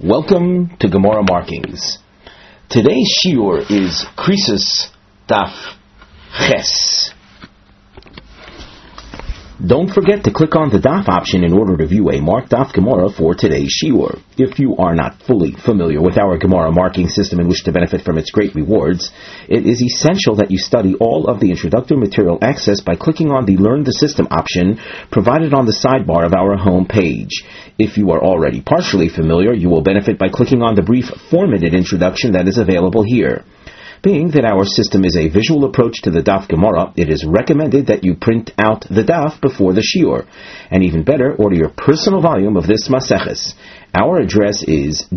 Welcome to Gemara Markings. Today's shiur is Krisus Daf Ches. Don't forget to click on the Daf option in order to view a marked Daf Gemara for today's shiur. If you are not fully familiar with our Gemara marking system and wish to benefit from its great rewards, it is essential that you study all of the introductory material accessed by clicking on the Learn the System option provided on the sidebar of our home page. If you are already partially familiar, you will benefit by clicking on the brief 4-minute introduction that is available here. Being that our system is a visual approach to the Daf Gemara, it is recommended that you print out the Daf before the shiur, and even better, order your personal volume of this Maseches. Our address is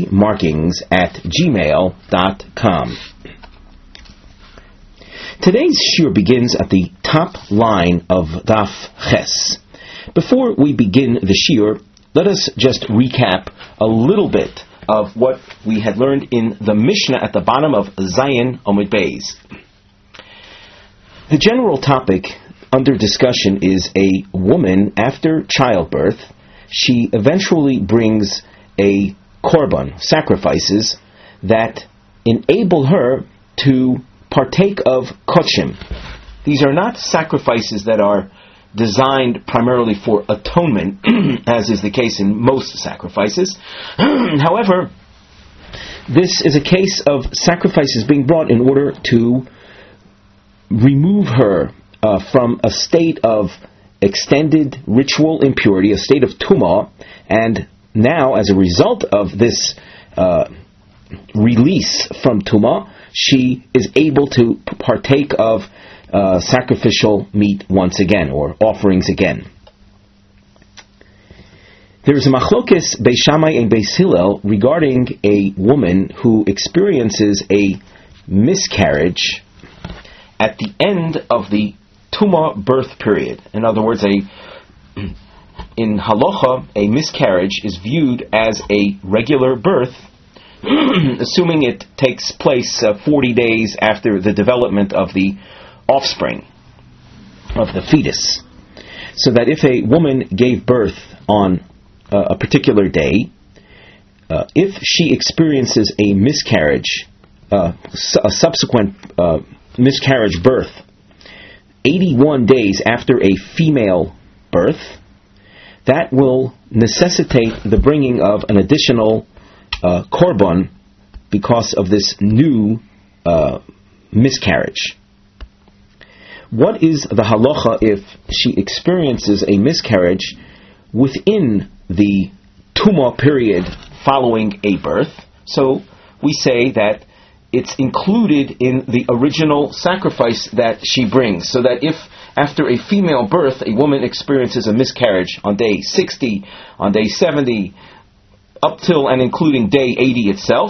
gmarkings@gmail.com. Today's shiur begins at the top line of Daf Ches. Before we begin the shiur, let us just recap a little bit of what we had learned in the Mishnah at the bottom of Zayin Omid Beis. The general topic under discussion is a woman after childbirth. She eventually brings a korban, sacrifices, that enable her to partake of kochim. These are not sacrifices that are designed primarily for atonement, as is the case in most sacrifices. However, this is a case of sacrifices being brought in order to remove her from a state of extended ritual impurity, a state of tumah, and now, as a result of this release from tumah, she is able to partake of sacrificial meat once again, or offerings again. There is a machlokes Beis Shammai and Beis Hillel regarding a woman who experiences a miscarriage at the end of the tumah birth period. In other words, in halacha, a miscarriage is viewed as a regular birth, assuming it takes place 40 days after the development of the offspring, of the fetus. So that if a woman gave birth on a particular day, if she experiences a miscarriage, a subsequent miscarriage birth, 81 days after a female birth, that will necessitate the bringing of an additional korban because of this new miscarriage. What is the halacha if she experiences a miscarriage within the tumah period following a birth? So we say that it's included in the original sacrifice that she brings. So that if after a female birth a woman experiences a miscarriage on day 60, on day 70, up till and including day 80 itself,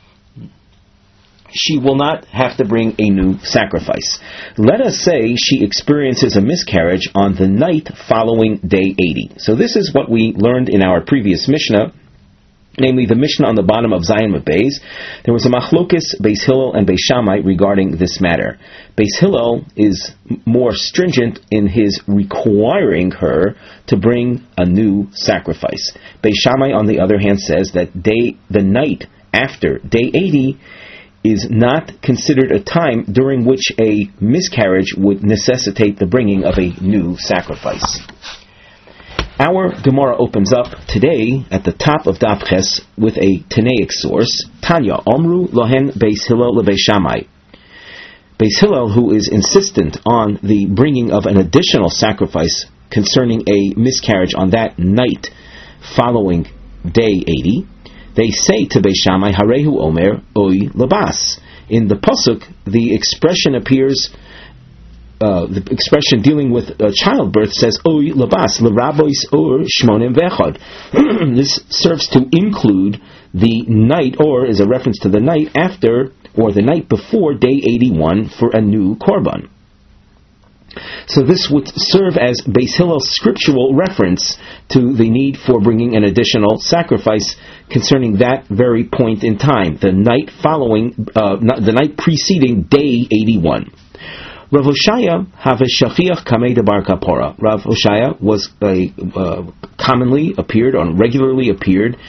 she will not have to bring a new sacrifice. Let us say she experiences a miscarriage on the night following day 80. So this is what we learned in our previous Mishnah, namely the Mishnah on the bottom of Zayin Omid Beis. There was a machlokes Beis Hillel and Beis Shammai regarding this matter. Beis Hillel is more stringent in his requiring her to bring a new sacrifice. Beis Shammai, on the other hand, says that the night after day 80 is not considered a time during which a miscarriage would necessitate the bringing of a new sacrifice. Our Gemara opens up today at the top of Daf Ches with a Tanaic source. Tanya, Omru Lohen Beis Hillel leBeis Shammai. Beis Hillel, who is insistent on the bringing of an additional sacrifice concerning a miscarriage on that night following day 80, they say to Beis Shammai, Harehu Omer Oy Labas. In the pasuk, the expression appears. The expression dealing with childbirth says Oy Labas L'Rabois Or Shmonim Vechad. This serves to include the night, or is a reference to the night after or the night before day 81 for a new korban. So this would serve as Beis Hillel's scriptural reference to the need for bringing an additional sacrifice concerning that very point in time, the night preceding day 81. Rav Hoshaya have a shachiach kamei debar kapora. Rav Hoshaya was regularly appeared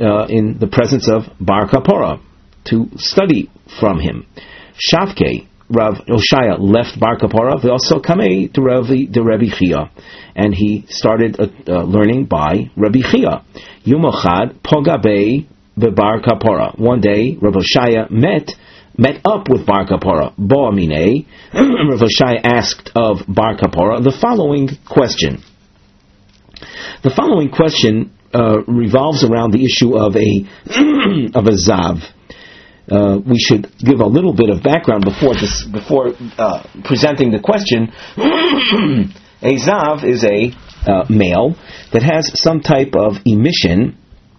in the presence of Bar Kapora to study from him. Shavke, Rav Oshaya left Bar Kapora, also Kamei to Rabbi Chia, and he started learning by Rabbi Chia. Yumochad Pogabei Bar Kapora. One day, Rav Oshaya met up with Bar Kapora. Bo'amine, Rav Oshaya asked of Bar Kapora the following question. The following question revolves around the issue of a zav. We should give a little bit of background before presenting the question. A zav is a male that has some type of emission,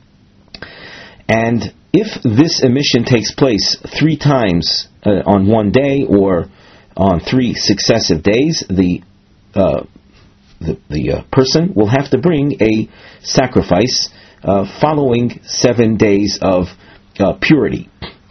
and if this emission takes place 3 times on one day or on 3 successive days, the person will have to bring a sacrifice following 7 days of purity.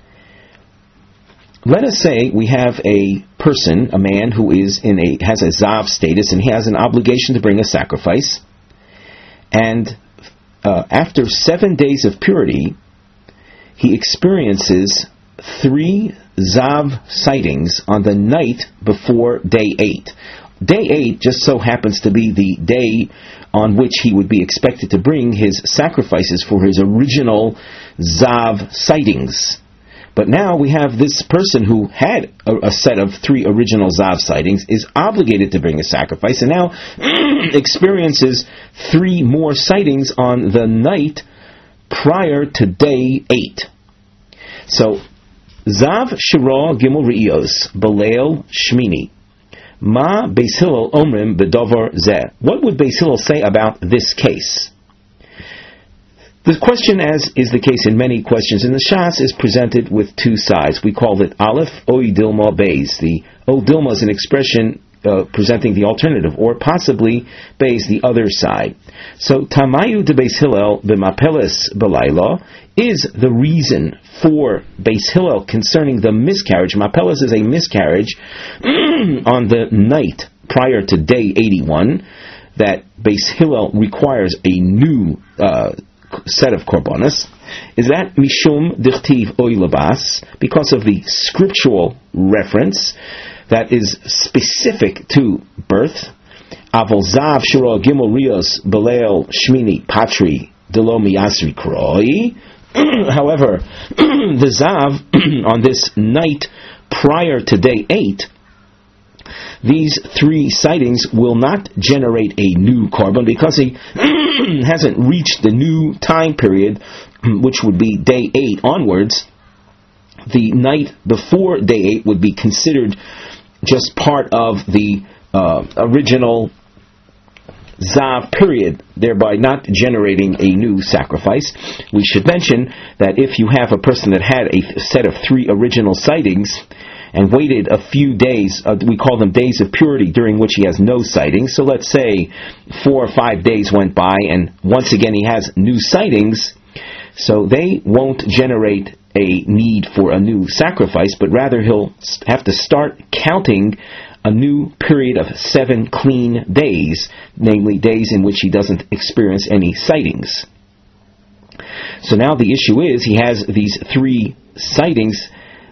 Let us say we have a person, a man who has a zav status, and he has an obligation to bring a sacrifice. And after 7 days of purity, he experiences 3 zav sightings on the night before day 8. Day 8 just so happens to be the day on which he would be expected to bring his sacrifices for his original zav sightings. But now we have this person who had a set of 3 original zav sightings, is obligated to bring a sacrifice, and now experiences 3 more sightings on the night prior to day 8. So, zav shira gimel re'iyos b'leil shmini. Ma Beis Hillel omrim b'dover zeh. What would Beis Hillel say about this case? The question, as is the case in many questions in the Shas, is presented with 2 sides. We call it Aleph Oy Dilma Beis. The O Dilma is an expression presenting the alternative, or possibly Beis, the other side. So Tamayu de Beis Hillel b'mapeles b'layla is the reason for Beis Hillel concerning the miscarriage. Mapeles is a miscarriage on the night prior to day 81, that Beis Hillel requires a new set of korbanos. Is that mishum dichtiv oy labas, because of the scriptural reference that is specific to birth. Avol zav shiro gimel rios beleil shmini patri delo miyasri kroi. However, the zav on this night prior to day 8, these 3 sightings will not generate a new korban because he hasn't reached the new time period, which would be day 8 onwards. The night before day 8 would be considered just part of the original zav period, thereby not generating a new sacrifice. We should mention that if you have a person that had a set of 3 original sightings and waited a few days, we call them days of purity, during which he has no sightings. So let's say 4 or 5 days went by, and once again he has new sightings, so they won't generate a need for a new sacrifice, but rather he'll have to start counting a new period of 7 clean days, namely days in which he doesn't experience any sightings. So now the issue is, he has these 3 sightings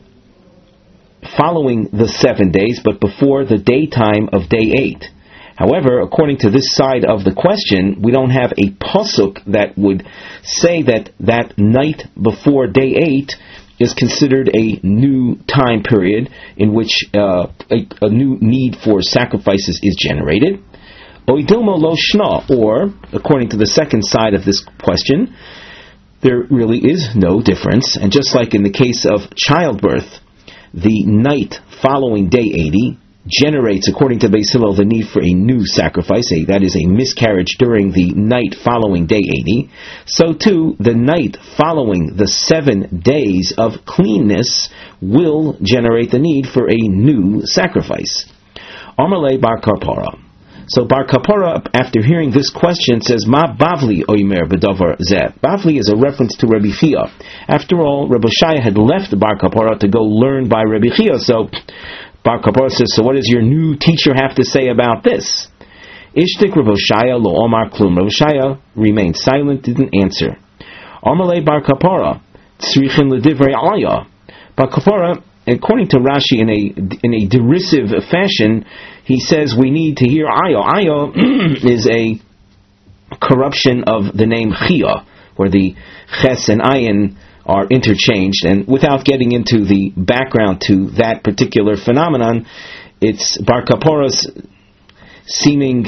following the 7 days, but before the daytime of day 8. However, according to this side of the question, we don't have a pasuk that would say that that night before day 8 is considered a new time period in which a new need for sacrifices is generated. Oidilma lo shna, or, according to the second side of this question, there really is no difference, and just like in the case of childbirth, the night following day 80 generates, according to Beis Hillel, the need for a new sacrifice, that is a miscarriage during the night following day 80. So too, the night following the 7 days of cleanness will generate the need for a new sacrifice. Amalei Bar Kapora. So Bar Kapora, after hearing this question, says, Ma Bavli Oimer B'Davar Zeh. Bavli is a reference to Rabbi Chia. After all, Rabbi Shaya had left Bar Kapora to go learn by Rabbi Chia, so Bar Kapora says, so what does your new teacher have to say about this? Ishtik Rabbi Shaya lo omar klum. Rabbi Shaya remained silent, didn't answer. Amalei bar kapara tzrichin ledivrei ayah. Bar kapara, according to Rashi, in a derisive fashion, he says we need to hear ayah. Ayah is a corruption of the name Chia, where the ches and ayin are interchanged. And without getting into the background to that particular phenomenon, it's Bar Kapora's seeming,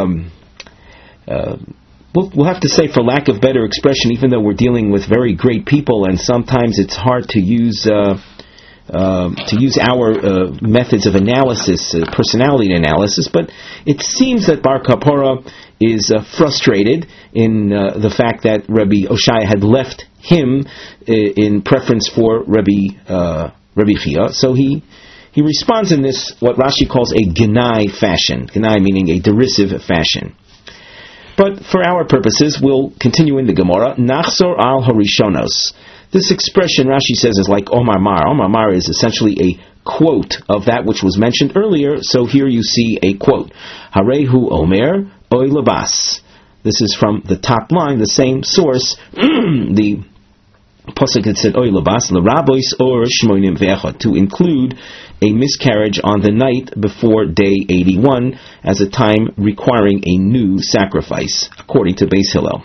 we'll have to say, for lack of better expression, even though we're dealing with very great people, and sometimes it's hard to use our methods of analysis, personality analysis, but it seems that Bar Kapora is frustrated in the fact that Rabbi Oshaya had left him in preference for Rabbi Chia. So he responds in this, what Rashi calls a genai fashion. Genai meaning a derisive fashion. But for our purposes, we'll continue in the Gemara. Nachzor al harishonos. This expression, Rashi says, is like Omar Mar. Omar Mar is essentially a quote of that which was mentioned earlier. So here you see a quote. Harehu Omer Oy Labas. This is from the top line, the same source. The Pasuk had said Oy Labas L'Rabois or Shmoinim Ve'echad, to include a miscarriage on the night before day 81 as a time requiring a new sacrifice, according to Beis Hillel.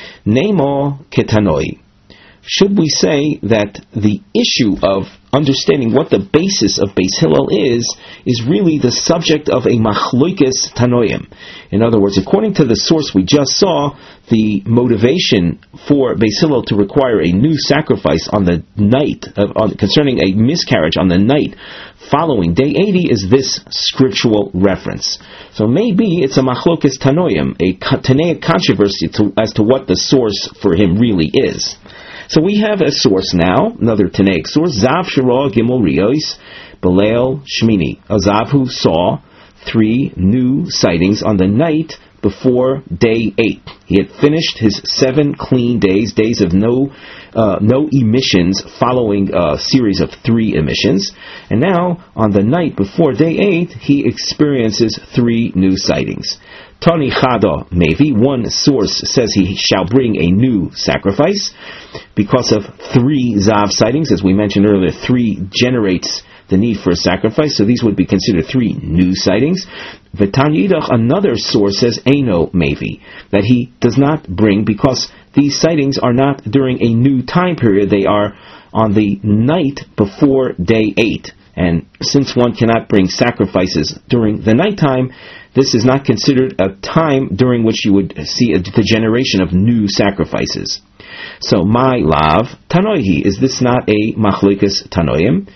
Nemo Ketanoi. Should we say that the issue of understanding what the basis of Beis Hillel is really the subject of a machloikes tanoim? In other words, according to the source we just saw, the motivation for Beis Hillel to require a new sacrifice on the night concerning a miscarriage on the night following day 80 is this scriptural reference. So maybe it's a machloikes tanoim, a Tanaic controversy as to what the source for him really is. So we have a source now, another Tanaic source, Zav Shira Gimel Riyos Beleil Shmini. A Zav who saw 3 new sightings on the night before day 8. He had finished his 7 clean days of no emissions following a series of 3 emissions. And now, on the night before day 8, he experiences 3 new sightings. Tani Chada Mevi, one source says he shall bring a new sacrifice. Because of 3 Zav sightings, as we mentioned earlier, 3 generates the need for a sacrifice, so these would be considered 3 new sightings. V'Tanyidach, another source says Eino Mevi, that he does not bring, because these sightings are not during a new time period, they are on the night before day 8. And since one cannot bring sacrifices during the nighttime, this is not considered a time during which you would see the generation of new sacrifices. So, my lav tanoihi, is this not a machlokas tanoim?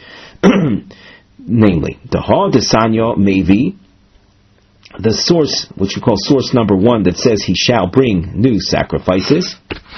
Namely, the ha desanyo mevi, the source, which we call source number 1, that says he shall bring new sacrifices.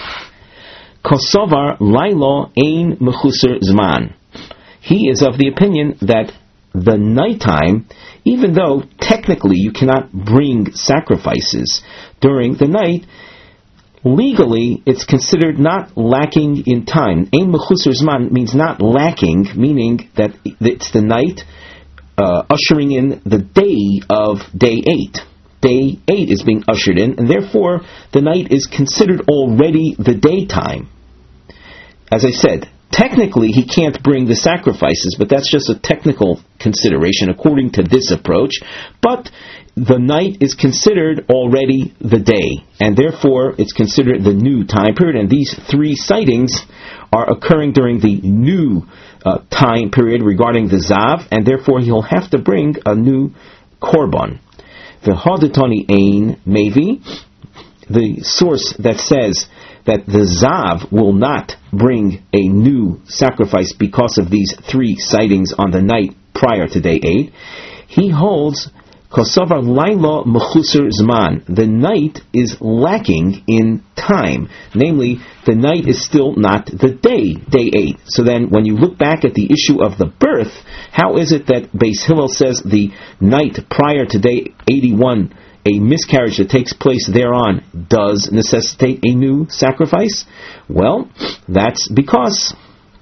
Kosovar lailo ein mechusar zman. He is of the opinion that the nighttime, even though technically you cannot bring sacrifices during the night, legally it's considered not lacking in time. Ein mechusar zman means not lacking, meaning that it's the night ushering in the day of day 8. Day 8 is being ushered in, and therefore the night is considered already the daytime. As I said, technically he can't bring the sacrifices, but that's just a technical consideration according to this approach. But the night is considered already the day, and therefore it's considered the new time period, and these 3 sightings are occurring during the new time period regarding the Zav, and therefore he'll have to bring a new korban. The Haditani Ein Mevi, the source that says that the Zav will not bring a new sacrifice because of these 3 sightings on the night prior to day 8, he holds Kosovar Laila Mechusar Zman. The night is lacking in time. Namely, the night is still not the day 8. So then, when you look back at the issue of the birth, how is it that Beis Hillel says the night prior to day 81, a miscarriage that takes place thereon, does necessitate a new sacrifice? Well, that's because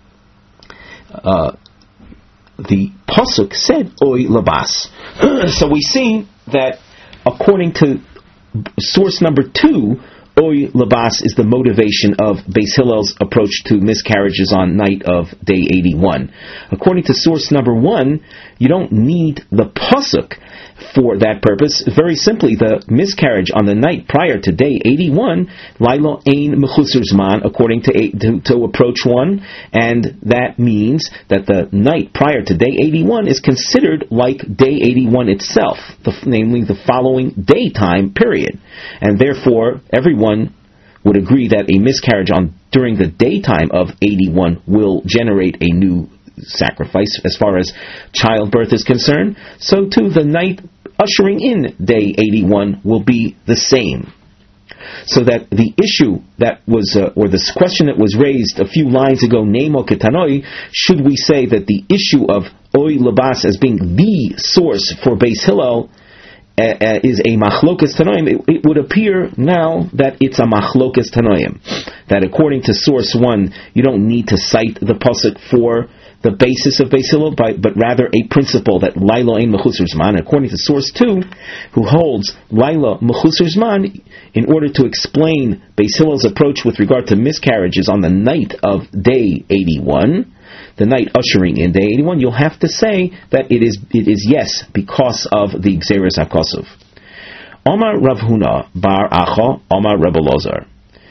the Pasuk said, Oy Labas. So we see that according to source number 2, Oy Labas is the motivation of Beis Hillel's approach to miscarriages on night of day 81. According to source number 1, you don't need the pasuk for that purpose. Very simply, the miscarriage on the night prior to day 81, Laila Ein Mechusar Zman, according to approach 1, and that means that the night prior to day 81 is considered like day 81 itself, namely the following daytime period. And therefore, everyone would agree that a miscarriage during the daytime of 81 will generate a new sacrifice as far as childbirth is concerned. So too the night ushering in day 81 will be the same. So that the issue that was, or this question that was raised a few lines ago, Nemo Ketanoi, should we say that the issue of Oy Labas as being the source for Beis Hillel is a machlokas tanoim, it would appear now that it's a machlokas tanoim. That according to source 1, you don't need to cite the pasuk for the basis of Beis Hillel, but rather a principle that Laila Ein Mechusar Zman. According to source 2, who holds Laila Mechusar Zman, in order to explain Beis Hillel's approach with regard to miscarriages on the night of day 81, the night ushering in day 81, you'll have to say that it is yes, because of the Gzeres HaKosov. Omar Rav Huna Bar Acha, Omar Reb Elazar.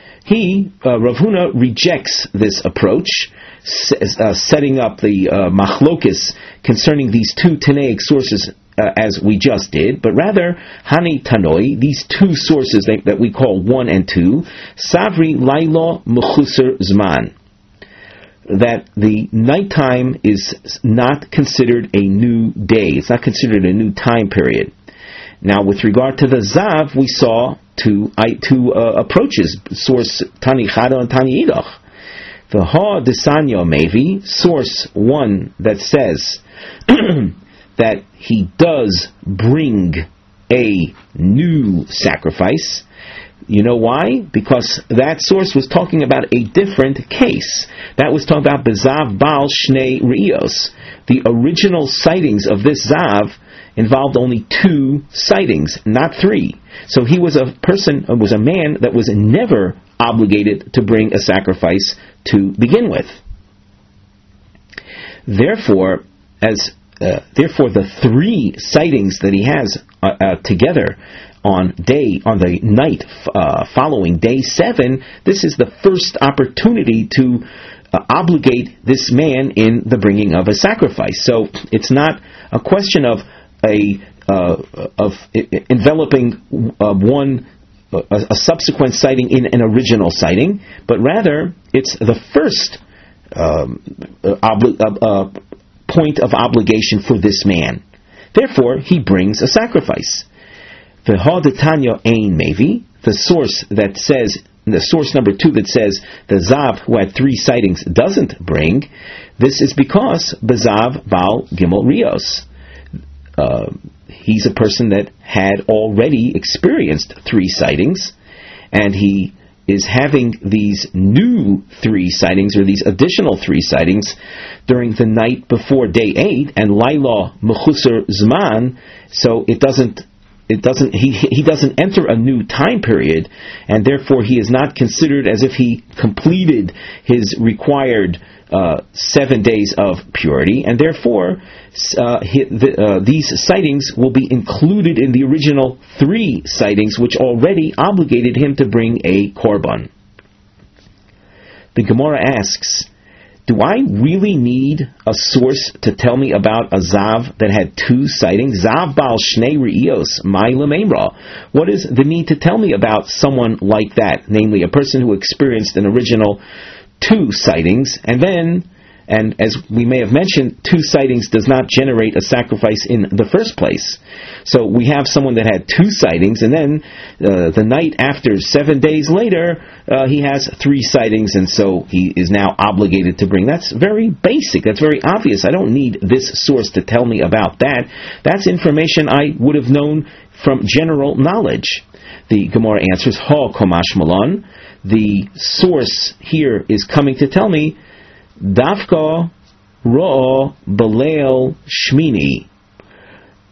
Rav Huna rejects this approach, setting up the machlokis concerning these two Tanaic sources as we just did, but rather Hani Tanoi, these two sources that we call 1 and 2, Savri Laila Mechusar Zman, that the nighttime is not considered a new day, it's not considered a new time period. Now, with regard to the Zav, we saw two approaches, source Tani Chada and Tani Idach. The Ha Desanyo Mevi, source 1 that says that he does bring a new sacrifice. You know why? Because that source was talking about a different case. That was talking about Bezav Baal Shnei Rios. The original sightings of this Zav involved only 2 sightings, not 3. So he was a man that was never obligated to bring a sacrifice to begin with. Therefore, the 3 sightings that he has together on the night following day 7, this is the first opportunity to obligate this man in the bringing of a sacrifice. So it's not a question of enveloping a subsequent sighting in an original sighting, but rather it's the first point of obligation for this man. Therefore, he brings a sacrifice. The Ha'Detanya Ein Mevi, the source number 2 that says the Zav who had 3 sightings doesn't bring, this is because Bezav Baal Gimel Rios. He's a person that had already experienced 3 sightings, and he is having these new 3 sightings, or these additional 3 sightings, during the night before day 8, and Laila Mechusar Zman, so he doesn't enter a new time period, and therefore he is not considered as if he completed his required 7 days of purity, and therefore these sightings will be included in the original 3 sightings which already obligated him to bring a korban. The Gemara asks, do I really need a source to tell me about a Zav that had 2 sightings? Zav Baal Shnei Rios, Mai Lamemra. What is the need to tell me about someone like that, namely a person who experienced an original 2 sightings, and as we may have mentioned, 2 sightings does not generate a sacrifice in the first place. So we have someone that had 2 sightings, and then the night after, 7 days later, he has 3 sightings, and so he is now obligated to bring. That's very basic. That's very obvious. I don't need this source to tell me about that. That's information I would have known from general knowledge. The Gemara answers, Ha Komash Malon. The source here is coming to tell me, Dafka Ro'o Baleil Shmini,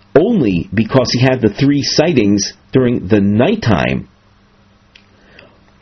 only because he had the 3 sightings during the nighttime.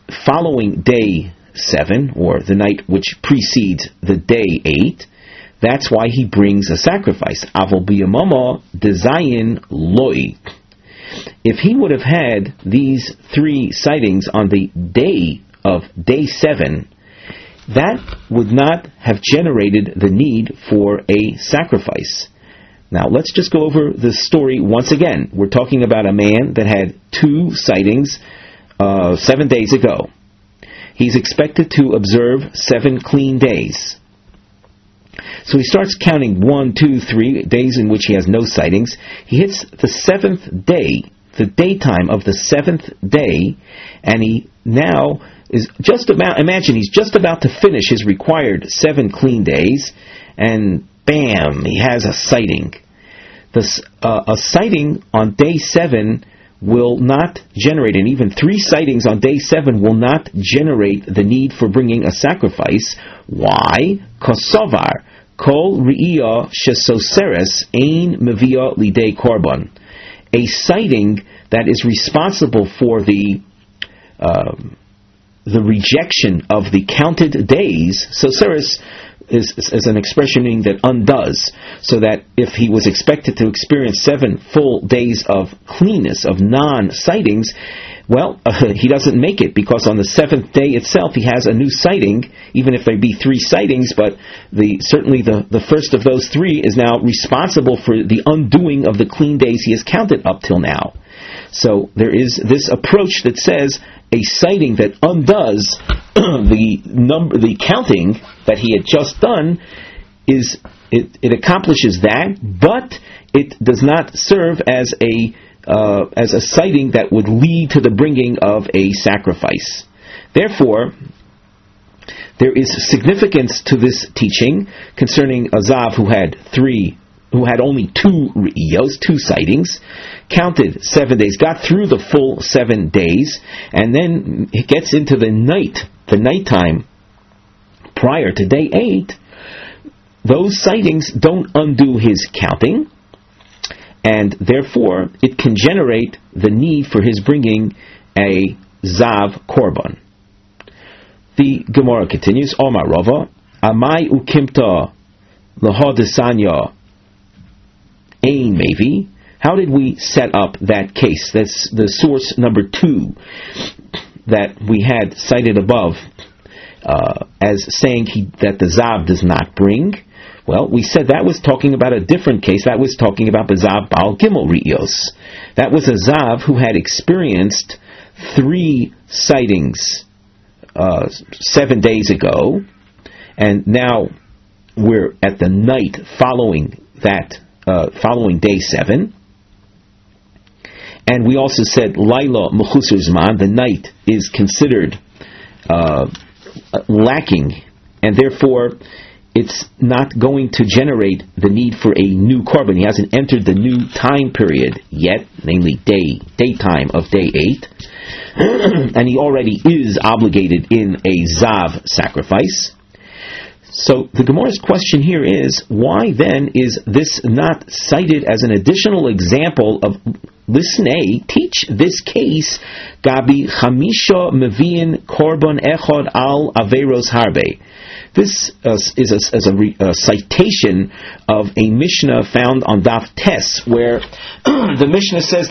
following day 7, or the night which precedes the day 8, that's why he brings a sacrifice. Avol b'yamama dezayin loi. If he would have had these 3 sightings on the day of day 7, that would not have generated the need for a sacrifice. Now, let's just go over the story once again. We're talking about a man that had 2 sightings 7 days ago. He's expected to observe 7 clean days. So he starts counting 1, 2, 3 days in which he has no sightings. He hits the 7th day, the daytime of the 7th day, and he now is just about, imagine he's just about to finish his required 7 clean days, and bam, he has a sighting. A sighting on day 7 will not generate, and even 3 sightings on day 7 will not generate the need for bringing a sacrifice. Why? Kosovar, kol ri'iyah shesoseres ein meviyah lidei korban. A sighting that is responsible for the rejection of the counted days. Soseres is an expression meaning that undoes, so that if he was expected to experience 7 full days of cleanness, of non-sightings, well, he doesn't make it, because on the 7th day itself he has a new sighting, even if there be 3 sightings, but certainly the first of those 3 is now responsible for the undoing of the clean days he has counted up till now. So there is this approach that says a sighting that undoes the counting that he had just done it accomplishes that, but it does not serve as a sighting that would lead to the bringing of a sacrifice. Therefore, there is significance to this teaching concerning a Zav who had only 2 re'iyos, 2 sightings, counted 7 days, got through the full 7 days, and then it gets into the nighttime prior to day 8. Those sightings don't undo his counting, and therefore it can generate the need for his bringing a Zav Korban. The Gemara continues, Omar Rava, Amai ukimta lahadisanya ein mevi. How did we set up that case? That's the source number 2 that we had cited above as saying that the Zav does not bring. Well, we said that was talking about a different case. That was talking about the Zav Baal Gimel Ri'iyos. That was a Zav who had experienced 3 sightings 7 days ago, and now we're at the night following day 7. And we also said Laila Mechusar Zman, the night is considered lacking, and therefore it's not going to generate the need for a new korban. He hasn't entered the new time period yet, namely daytime of day 8, and he already is obligated in a Zav sacrifice. So the Gemara's question here is, why then is this not cited as an additional example of Lisnei, teach this case, Gabi Chamisha Meviin Korban Echad Al Averos Harbe. This is a citation of a Mishnah found on Daf Tes, where the Mishnah says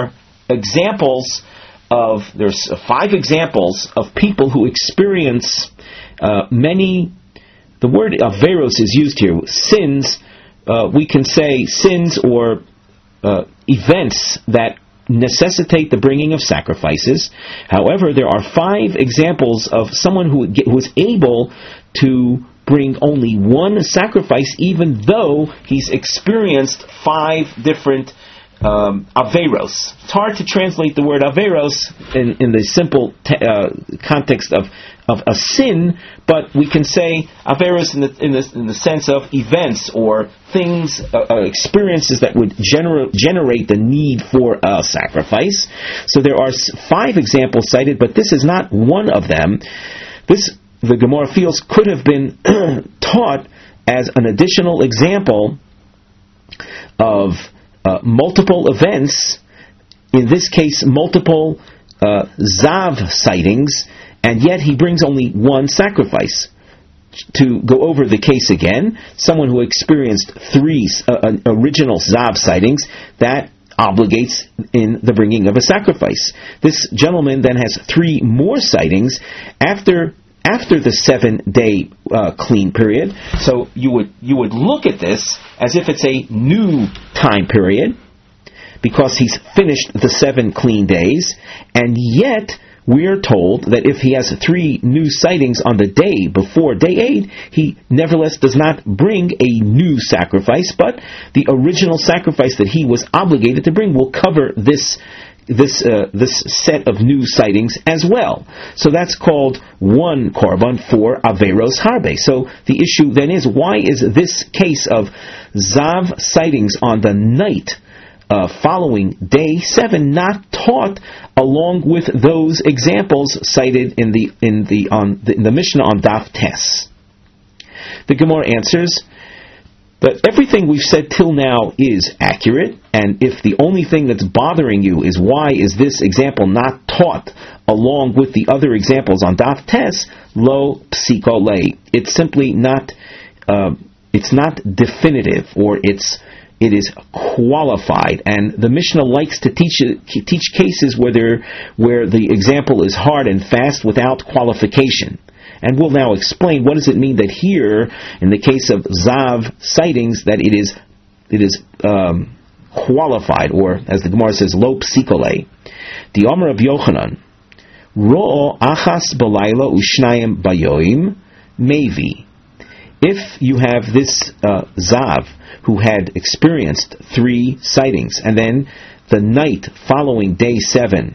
there's 5 examples of people who experience many. The word Averos is used here. Sins, we can say sins or events that necessitate the bringing of sacrifices. However, there are 5 examples of someone who was able to bring only 1 sacrifice, even though he's experienced 5 different Averos. It's hard to translate the word Averos in the simple context of a sin, but we can say Averos in the sense of events or things, experiences that would generate the need for a sacrifice. So there are 5 examples cited, but this is not one of them. This, the Gemara feels, could have been taught as an additional example of multiple events, in this case multiple Zav sightings, and yet he brings only one sacrifice. To go over the case again, someone who experienced 3 original Zav sightings, that obligates in the bringing of a sacrifice. This gentleman then has 3 more sightings after the 7-day clean period. So you would look at this as if it's a new time period, because he's finished the 7 clean days, and yet we're told that if he has 3 new sightings on the day before day 8, he nevertheless does not bring a new sacrifice, but the original sacrifice that he was obligated to bring will cover this set of new sightings as well. So that's called 1 korban for Averos Harbe. So the issue then is, why is this case of Zav sightings on the night following day 7 not taught along with those examples cited in the Mishnah on Daf Tes? The Gemara answers that everything we've said till now is accurate, and if the only thing that's bothering you is why is this example not taught along with the other examples on Daf Tes, lo psiko lei. It's simply not. It's not definitive, or it is qualified, and the Mishnah likes to teach cases where the example is hard and fast without qualification. And we'll now explain what does it mean that here, in the case of Zav sightings, that it is qualified, or as the Gemara says, lo psikole. The Omer of Yochanan, ro'o achas balayla ushnayim bayoim mevi. If you have this Zav who had experienced 3 sightings, and then the night following day 7,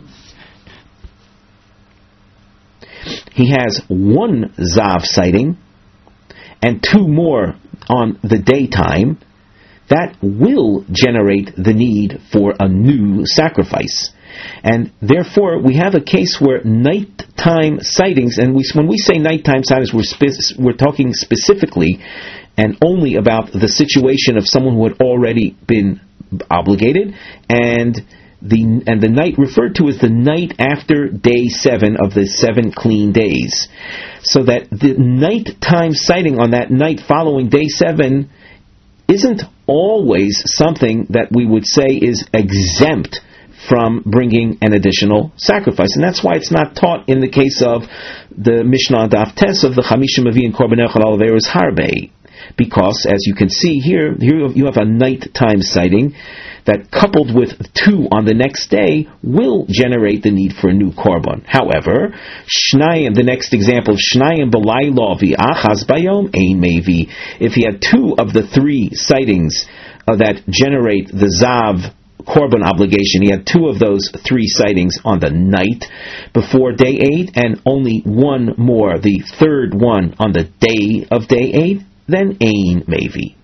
he has 1 Zav sighting and 2 more on the daytime, that will generate the need for a new sacrifice. And therefore, we have a case where nighttime sightings, and when we say nighttime sightings, we're talking specifically and only about the situation of someone who had already been obligated, and the night referred to as the night after day 7 of the 7 clean days. So that the nighttime sighting on that night following day 7 isn't always something that we would say is exempt from bringing an additional sacrifice. And that's why it's not taught in the case of the Mishnah Daf Tes of the Chamisha Mavi and Korban Echad al Averos Harbe. Because, as you can see here you have a nighttime sighting that, coupled with 2 on the next day, will generate the need for a new korban. However, Shnayim, the next example, Shnayim b'laylo v'achaz bayom ein mevi. If he had 2 of the 3 sightings that generate the Zav korban obligation, he had 2 of those 3 sightings on the night before day 8, and only 1 more, the 3rd one, on the day of day 8, then ein mevi.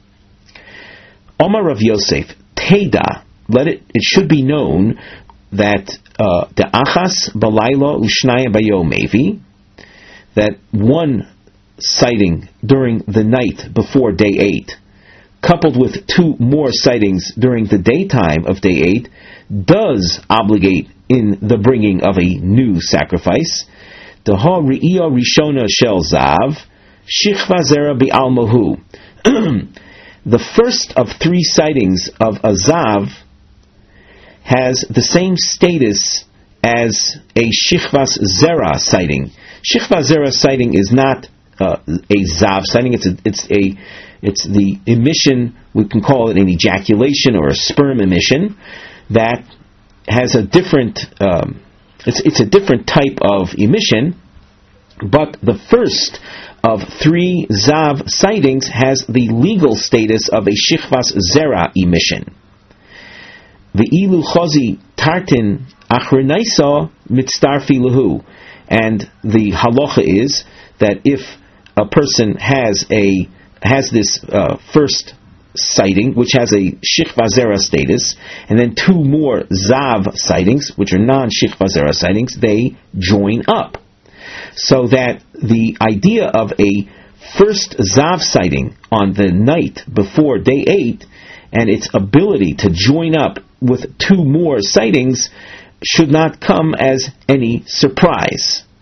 Omar Rav Yosef, Teda, it should be known that the achas balaylo ushnaya bayo mevi, that 1 sighting during the night before day 8, coupled with 2 more sightings during the daytime of day 8, does obligate in the bringing of a new sacrifice. The ha ri'iyah rishona shel zav shichva zera bi'almahu. The first of 3 sightings of a Zav has the same status as a Shichvas Zera sighting. Shichvas Zera sighting is not a Zav sighting. It's the emission. We can call it an ejaculation or a sperm emission that has a different. It's a different type of emission, but the first of 3 Zav sightings has the legal status of a Shichvas Zera emission. Ve'ilu chozi tartin achrenaisa mitztarfi lahu. And the halacha is that if a person has this first sighting, which has a Shichva Zera status, and then 2 more Zav sightings, which are non-Shichva Zera sightings, they join up. So that the idea of a first Zav sighting on the night before day 8 and its ability to join up with 2 more sightings should not come as any surprise.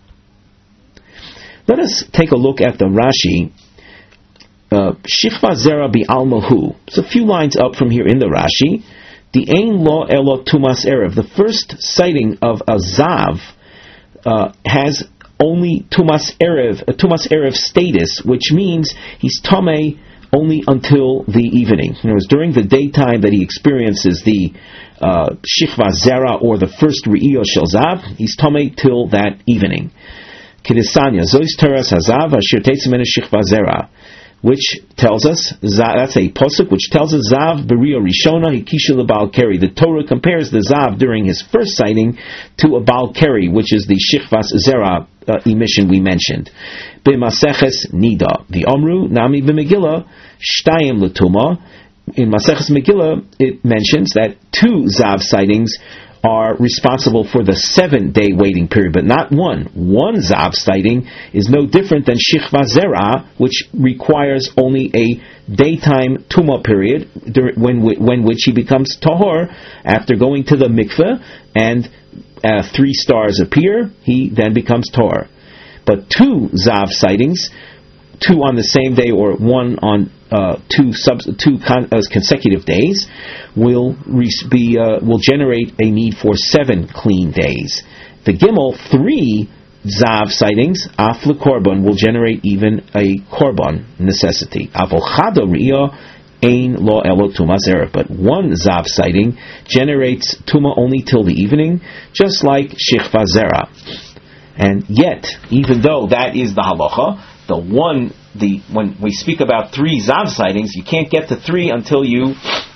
Let us take a look at the Rashi. Shichva zera bi'almahu. It's a few lines up from here in the Rashi. The ein lo elo tumas erev. The first sighting of a zav has only tumas erev status, which means he's tamei only until the evening. In other words, during the daytime that he experiences the shichva zera, or the first re'iyah shel zav, he's tamei till that evening. Kedisanya zois teras hazav asher tetzim min shichva zera, which tells us, that's a posuk which tells us, Zav B'Riya Rishona Hikisha L'Baal Keri. The Torah compares the Zav during his first sighting to a Baal Keri, which is the Shichvas Zera emission we mentioned. B'Maseches Nida. The Omru, Nami B'Megillah, Shtayim L'Tuma. In Maseches Megillah, it mentions that 2 Zav sightings are responsible for the 7-day waiting period, but not one. One Zav sighting is no different than Shichva Zera, which requires only a daytime Tuma period, when which he becomes Tahor after going to the mikveh, and 3 stars appear, he then becomes Tahor. But 2 Zav sightings, 2 on the same day or 1 on two consecutive days, will generate a need for 7 clean days. The Gimel, 3 Zav sightings, Af Korban, will generate even a Korban necessity. Avochado Riya Ein Lo Elo Tumas Erev. But 1 Zav sighting generates Tuma only till the evening, just like Shichva Zera. And yet, even though that is the halacha, when we speak about 3 Zav sightings, you can't get to 3 until you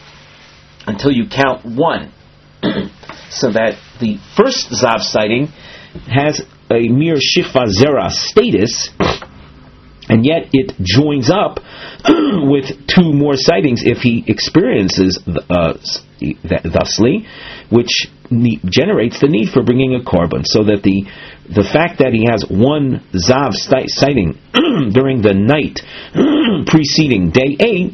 count 1. So that the first Zav sighting has a mere Shichva Zera status, and yet it joins up with 2 more sightings if he experiences thusly, which generates the need for bringing a korban. So that the fact that he has 1 Zav sighting during the night preceding day 8,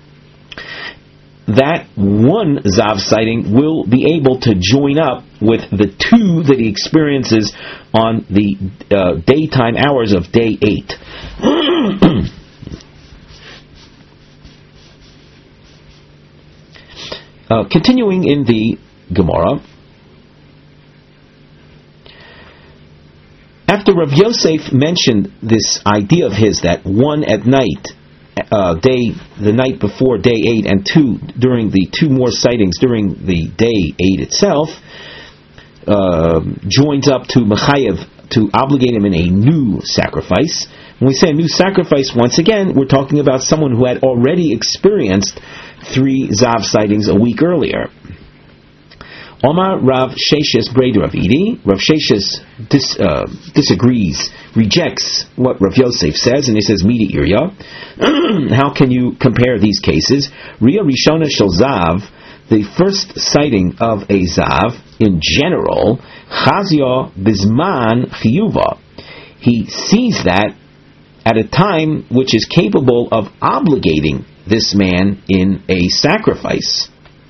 that 1 Zav sighting will be able to join up with the 2 that he experiences on the daytime hours of day 8. Continuing in the Gemara, after Rav Yosef mentioned this idea of his that 1 at night, the night before day 8, and 2 during the 2 more sightings during the day 8 itself, joins up to Mechayev, to obligate him in a new sacrifice. When we say a new sacrifice, once again, we're talking about someone who had already experienced 3 Zav sightings a week earlier. Omar Rav Sheshes Braid Rav Idi. Rav Sheshes disagrees, rejects what Rav Yosef says, and he says, Midi Irya. How can you compare these cases? Ria Rishona Shel Zav, the first sighting of a Zav, in general, Chazia Bizman Chiyuva. He sees that at a time which is capable of obligating this man in a sacrifice.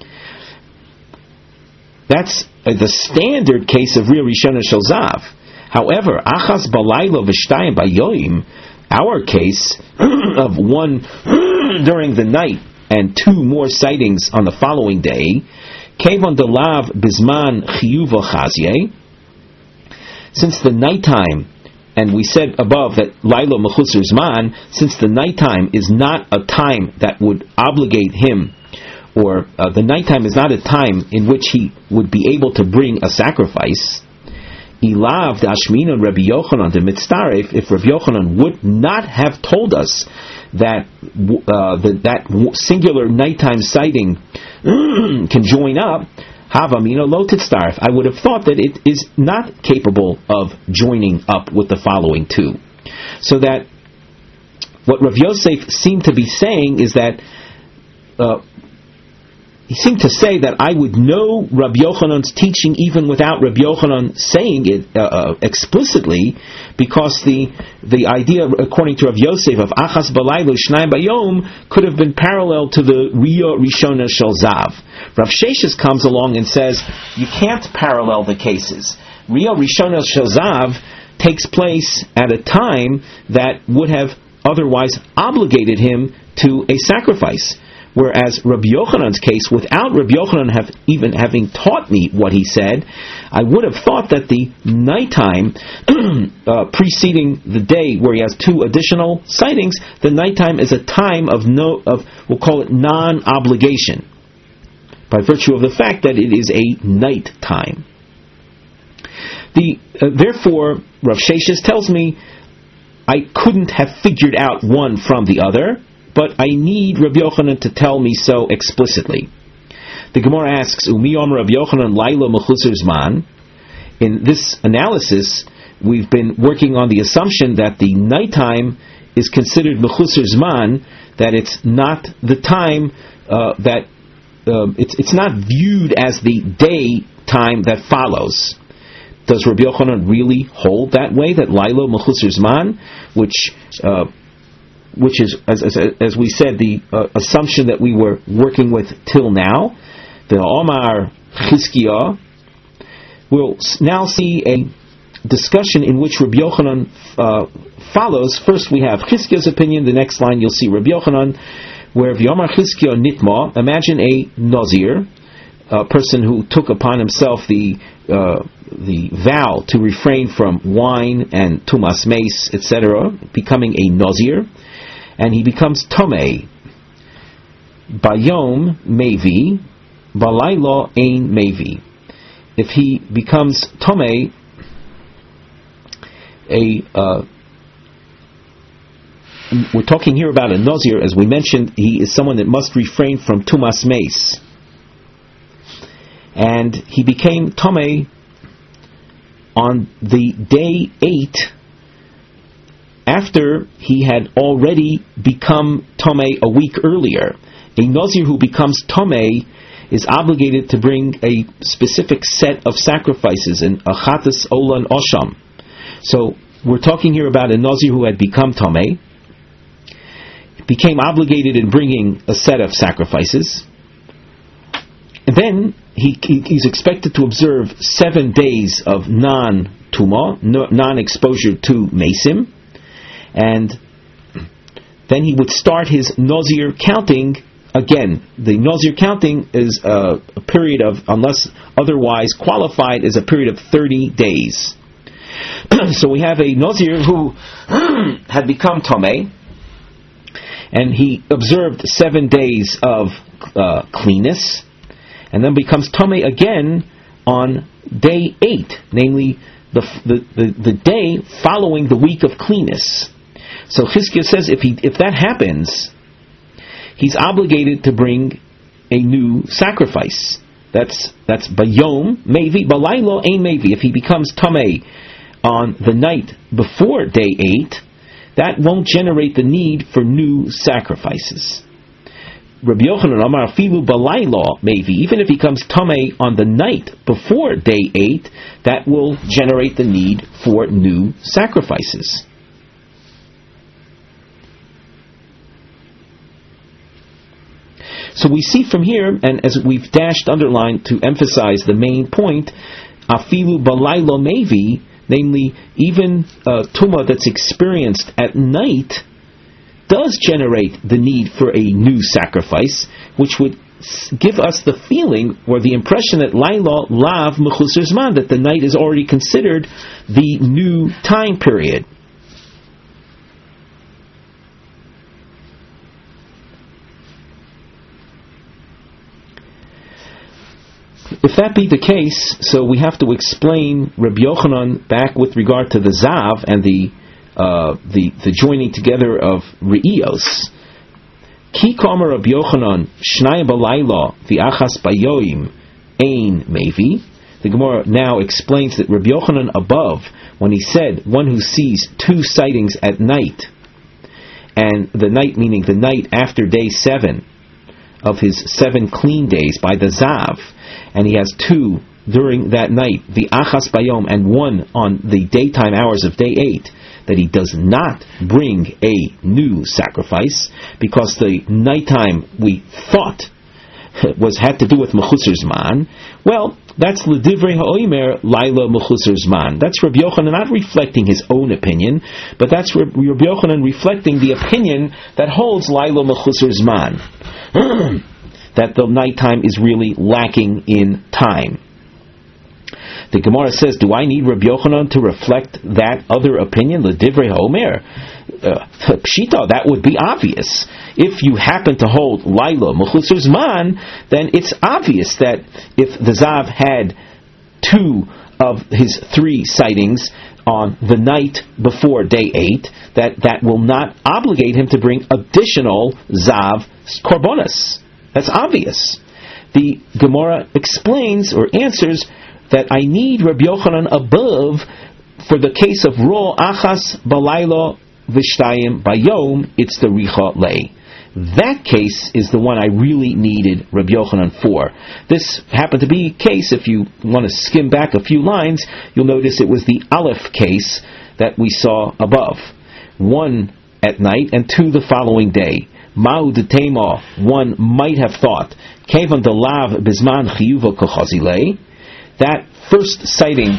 That's the standard case of Ria Rishona Shel Zav. However, Achas Balaylo V'Shtayim Bayoim, our case of 1 during the night and 2 more sightings on the following day, Kevon Delav Bizman Chiyuva Chazye, since the nighttime, and we said above that Lailo Mechusar Zman, since the nighttime is not a time that would obligate him, or the nighttime is not a time in which he would be able to bring a sacrifice. Ilav Dashminon Rabbi Yochanan de Mitztaref, if Rabbi Yochanan would not have told us that that singular nighttime sighting can join up, Havamino Lo Titztaref, I would have thought that it is not capable of joining up with the following 2. So that what Rav Yosef seemed to be saying is that he seemed to say that I would know Rabbi Yochanan's teaching even without Rabbi Yochanan saying it explicitly, because the idea, according to Rav Yosef, of Achas Balaylo Shnayim Bayom could have been parallel to the Ria Rishona Shel Zav. Rav Sheshes comes along and says you can't parallel the cases. Ria Rishona Shel Zav takes place at a time that would have otherwise obligated him to a sacrifice. Whereas Rabbi Yochanan's case, without Rabbi Yochanan even having taught me what he said, I would have thought that the nighttime preceding the day, where he has two additional sightings, the nighttime is a time of we'll call it non-obligation, by virtue of the fact that it is a night time. Therefore, Rav Sheshes tells me I couldn't have figured out one from the other, but I need Rabbi Yochanan to tell me so explicitly. The Gemara asks, Umi Omer Rabbi Yochanan Laila Mechusar Zman. In this analysis, we've been working on the assumption that the nighttime is considered Mechusar Zman, that it's not the time it's not viewed as the day time that follows. Does Rabbi Yochanan really hold that way, that Laila Mechusar Zman, which is, as we said, the assumption that we were working with till now? The Omar Chizkiah. We'll now see a discussion in which Rabbi Yochanan follows. First we have Chizkiah's opinion, the next line you'll see Rabbi Yochanan, where V'Omar Chizkiah Nitma, imagine a Nazir, a person who took upon himself the vow to refrain from wine and tumas meis, etc., becoming a Nazir, and he becomes Tomei. Bayom Mevi, Balayla Ein Mevi. If he becomes Tomei, we're talking here about a Nazir, as we mentioned, he is someone that must refrain from tumas meis. And he became Tomei on the day 8, after he had already become Tomei a week earlier. A Nazir who becomes Tomei is obligated to bring a specific set of sacrifices, in Achatas Olan Osham. So we're talking here about a Nazir who had become Tomei, became obligated in bringing a set of sacrifices, and then he's expected to observe 7 days of non-tuma, non-exposure to mesim, and then he would start his Nazir counting again. The Nazir counting is a period of, unless otherwise qualified, is a period of 30 days. So we have a Nazir who had become Tomei, and he observed 7 days of cleanness, and then becomes Tomei again on day 8, namely the day following the week of cleanness. So Chizkiah says if that happens, he's obligated to bring a new sacrifice. That's Bayom Mevi, Balaylo Ein Mevi. If he becomes Tomei on the night before day 8, that won't generate the need for new sacrifices. Rabbi Yochanan Amar Filu Balaylo Mevi, even if he comes Tomei on the night before day 8, that will generate the need for new sacrifices. So we see from here, and as we've dashed underlined to emphasize the main point, Afilu Balaylo Mevi, namely even Tuma that's experienced at night, does generate the need for a new sacrifice, which would give us the feeling or the impression that Laila Lav Mechusar Zman, that the night is already considered the new time period. If that be the case, so we have to explain Rabbi Yochanan back with regard to the Zav and the joining together of Re'ios. Ki kamer Rabbi Yochanan Shnayim Balayla V'achas Bayoim Ein Mevi. The Gemara now explains that Rabbi Yochanan above, when he said one who sees 2 sightings at night, and the night meaning the night after day 7 of his 7 clean days by the Zav, and he has 2 during that night, the Achas Bayom, and 1 on the daytime hours of day 8, that he does not bring a new sacrifice, because the nighttime we thought had to do with Mechusar Zman. Well, that's L'divrei ha'omer Laila Mechusar Zman. That's Rabbi Yochanan not reflecting his own opinion, but that's Rabbi Yochanan reflecting the opinion that holds Laila Mechusar Zman. That the nighttime is really lacking in time. The Gemara says, do I need Rabbi Yochanan to reflect that other opinion? L'divrei ha'omer. Pshita, that would be obvious. If you happen to hold Laila Mechusar Zman, then it's obvious that if the Zav had 2 of his 3 sightings on the night before day 8, that will not obligate him to bring additional Zav Korbanos. That's obvious. The Gemara explains or answers that I need Rabbi Yochanan above for the case of Ro Achas Balaylo Vishtayim Bayom, it's the Richa Lei. That case is the one I really needed Rabbi Yochanan for. This happened to be a case, if you want to skim back a few lines, you'll notice it was the Aleph case that we saw above. 1 at night and 2 the following day. Ma'u detema, one might have thought, Kevan de lav bisman chiyuva kochazilei, that first sighting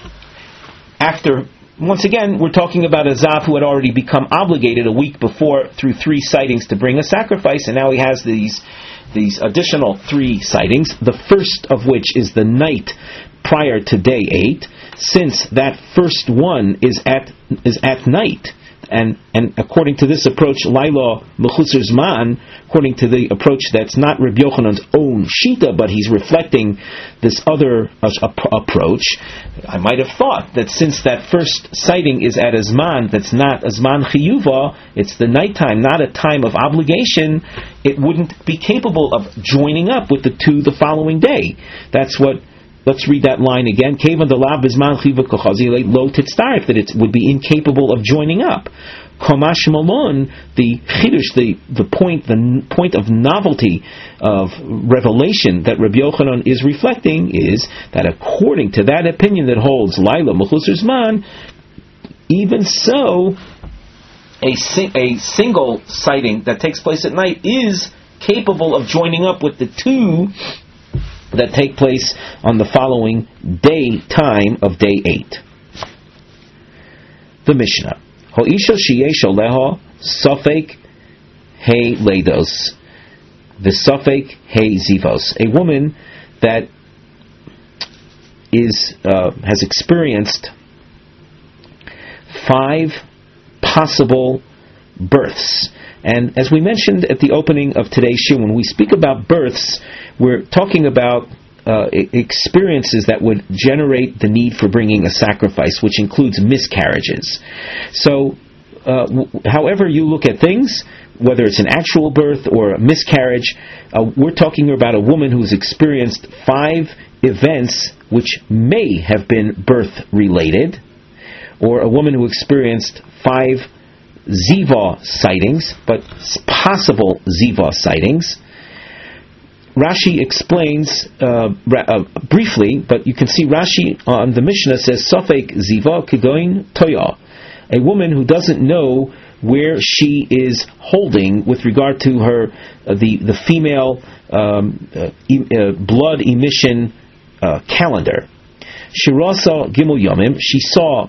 after, once again, we're talking about a Zav who had already become obligated a week before through 3 sightings to bring a sacrifice, and now he has these additional 3 sightings, the first of which is the night prior to day 8, since that first one is at night. And according to this approach, Laila Mechusar Zman, according to the approach that's not Rabbi Yochanan's own shita, but he's reflecting this other approach, I might have thought that since that first sighting is at a Zman that's not a Zman Chiyuva, it's the nighttime, not a time of obligation, it wouldn't be capable of joining up with the 2 the following day. That's what. Let's read that line again. Kevan de lav bisman chiva kochazilei lo titztarif, that it would be incapable of joining up. Komash malon, the chidush, the point of novelty of revelation that Rabbi Yochanan is reflecting is that according to that opinion that holds Laila Mechusar Zman, even so, a single sighting that takes place at night is capable of joining up with the 2 that take place on the following day time of day 8. The Mishnah. Ho'isha sheyesh oleha safek he leidos, v'safek he zivos. A woman that has experienced 5 possible births. And as we mentioned at the opening of today's shiur, when we speak about births, we're talking about experiences that would generate the need for bringing a sacrifice, which includes miscarriages. So, however you look at things, whether it's an actual birth or a miscarriage, we're talking about a woman who's experienced 5 events which may have been birth-related, or a woman who experienced 5 Ziva sightings, but possible Ziva sightings. Rashi explains briefly, but you can see Rashi on the Mishnah says, Safek Ziva Kegoin Toya, a woman who doesn't know where she is holding with regard to her the female blood emission calendar. Shirasa Gimel Yomim, she saw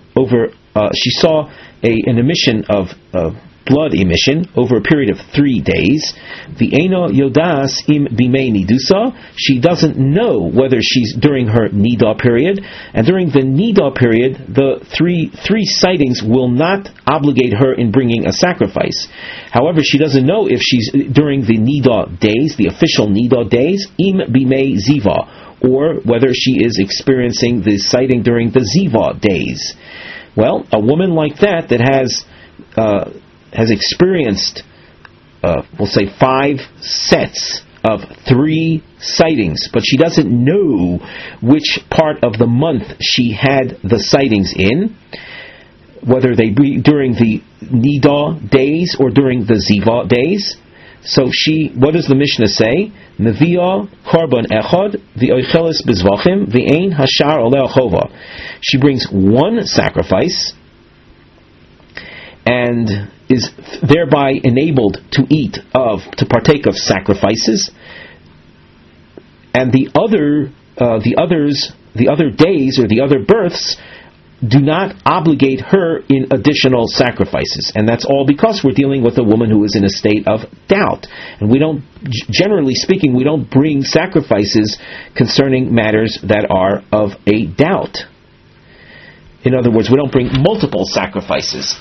an emission of blood emission over a period of 3 days. V'eino yodas im bimei nidusa. She doesn't know whether she's during her nida period, and during the nida period, the three sightings will not obligate her in bringing a sacrifice. However, she doesn't know if she's during the nida days, the official nida days, im bimei ziva, or whether she is experiencing the sighting during the ziva days. Well, a woman like that has experienced, we'll say 5 sets of 3 sightings, but she doesn't know which part of the month she had the sightings in, whether they be during the Nida days or during the Ziva days. So what does the Mishnah say? Neviah korban echad v'oicheles bezvachim v'ein hashar oleh chova. She brings 1 sacrifice and is thereby enabled to partake of sacrifices. and the other days or the other births do not obligate her in additional sacrifices. And that's all because we're dealing with a woman who is in a state of doubt. And we don't, generally speaking, we don't bring sacrifices concerning matters that are of a doubt. In other words, we don't bring multiple sacrifices.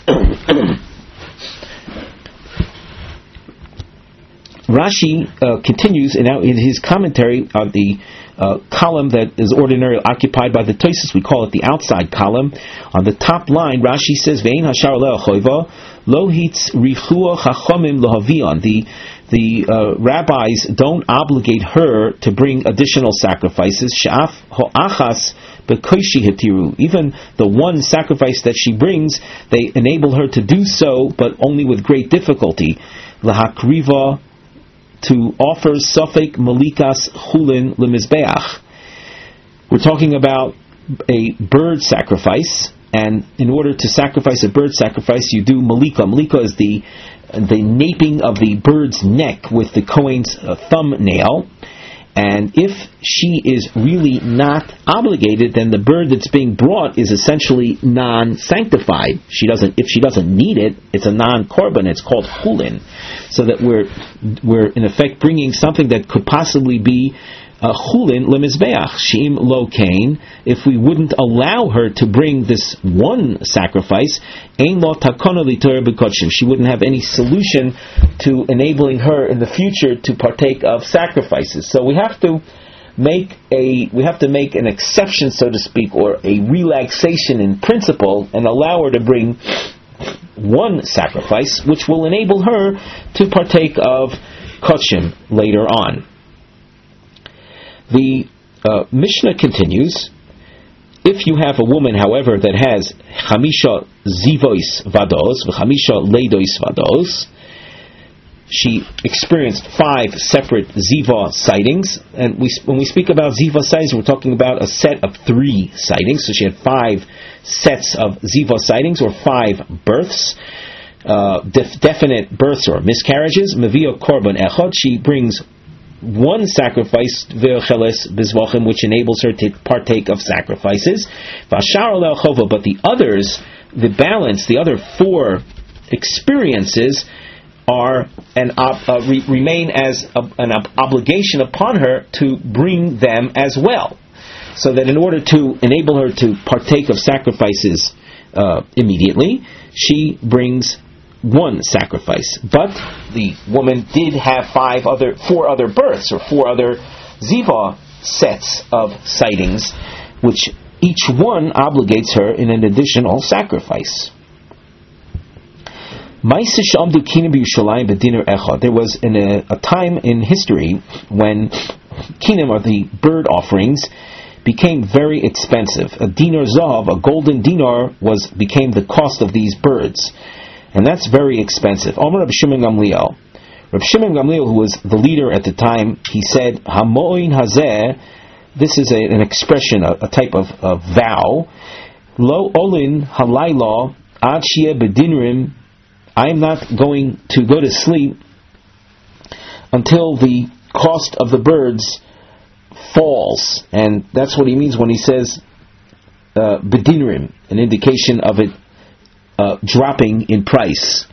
Rashi continues in his commentary on the column that is ordinarily occupied by the Tosfos. We call it the outside column. On the top line, Rashi says, "Ve'in hashar le'achoiva lo hitz richua chachomim lohavion." The rabbis don't obligate her to bring additional sacrifices. Sha'af ho'achas bekoishi hetiru. Even the one sacrifice that she brings, they enable her to do so, but only with great difficulty. Lahakriva, to offer Safek Malikas Chulin Lemizbeach. We're talking about a bird sacrifice, and in order to sacrifice a bird sacrifice, you do Malika. Malika is the naping of the bird's neck with the Kohen's thumbnail. And if she is really not obligated, then the bird that's being brought is essentially non-sanctified. If she doesn't need it, it's a non-korban. It's called chulin. So that we're in effect bringing something that could possibly be a chulin lemizbeach, sheim lo kain. If we wouldn't allow her to bring this one sacrifice, ein lo takona litor b'kodshim, she wouldn't have any solution to enabling her in the future to partake of sacrifices. So we have to make an exception, so to speak, or a relaxation in principle, and allow her to bring one sacrifice, which will enable her to partake of kodshim later on. The Mishnah continues, if you have a woman, however, that has chamisha zivois vados, v'chamisha leidois vados, she experienced 5 separate ziva sightings, and when we speak about ziva sightings, we're talking about a set of 3 sightings, so she had 5 sets of ziva sightings, or 5 births, definite births or miscarriages. Mevia korban echad, she brings one sacrifice, which enables her to partake of sacrifices. But the others, the balance, the other 4 experiences are remain as an obligation upon her to bring them as well. So that in order to enable her to partake of sacrifices immediately, she brings one sacrifice. But the woman did have 4 other births, or 4 other ziva sets of sightings, which each one obligates her in an additional sacrifice. There was a time in history when kinim, or the bird offerings, became very expensive. A dinar zav, a golden dinar, became the cost of these birds. And that's very expensive. Omer Reb Shimon Gamliel. Reb Shimon Gamliel, who was the leader at the time, he said, Hamoin hazeh, this is an expression, a type of vow, Lo olin halayla ad sheyeh bedinrim, I am not going to go to sleep until the cost of the birds falls. And that's what he means when he says bedinrim, an indication of it dropping in price.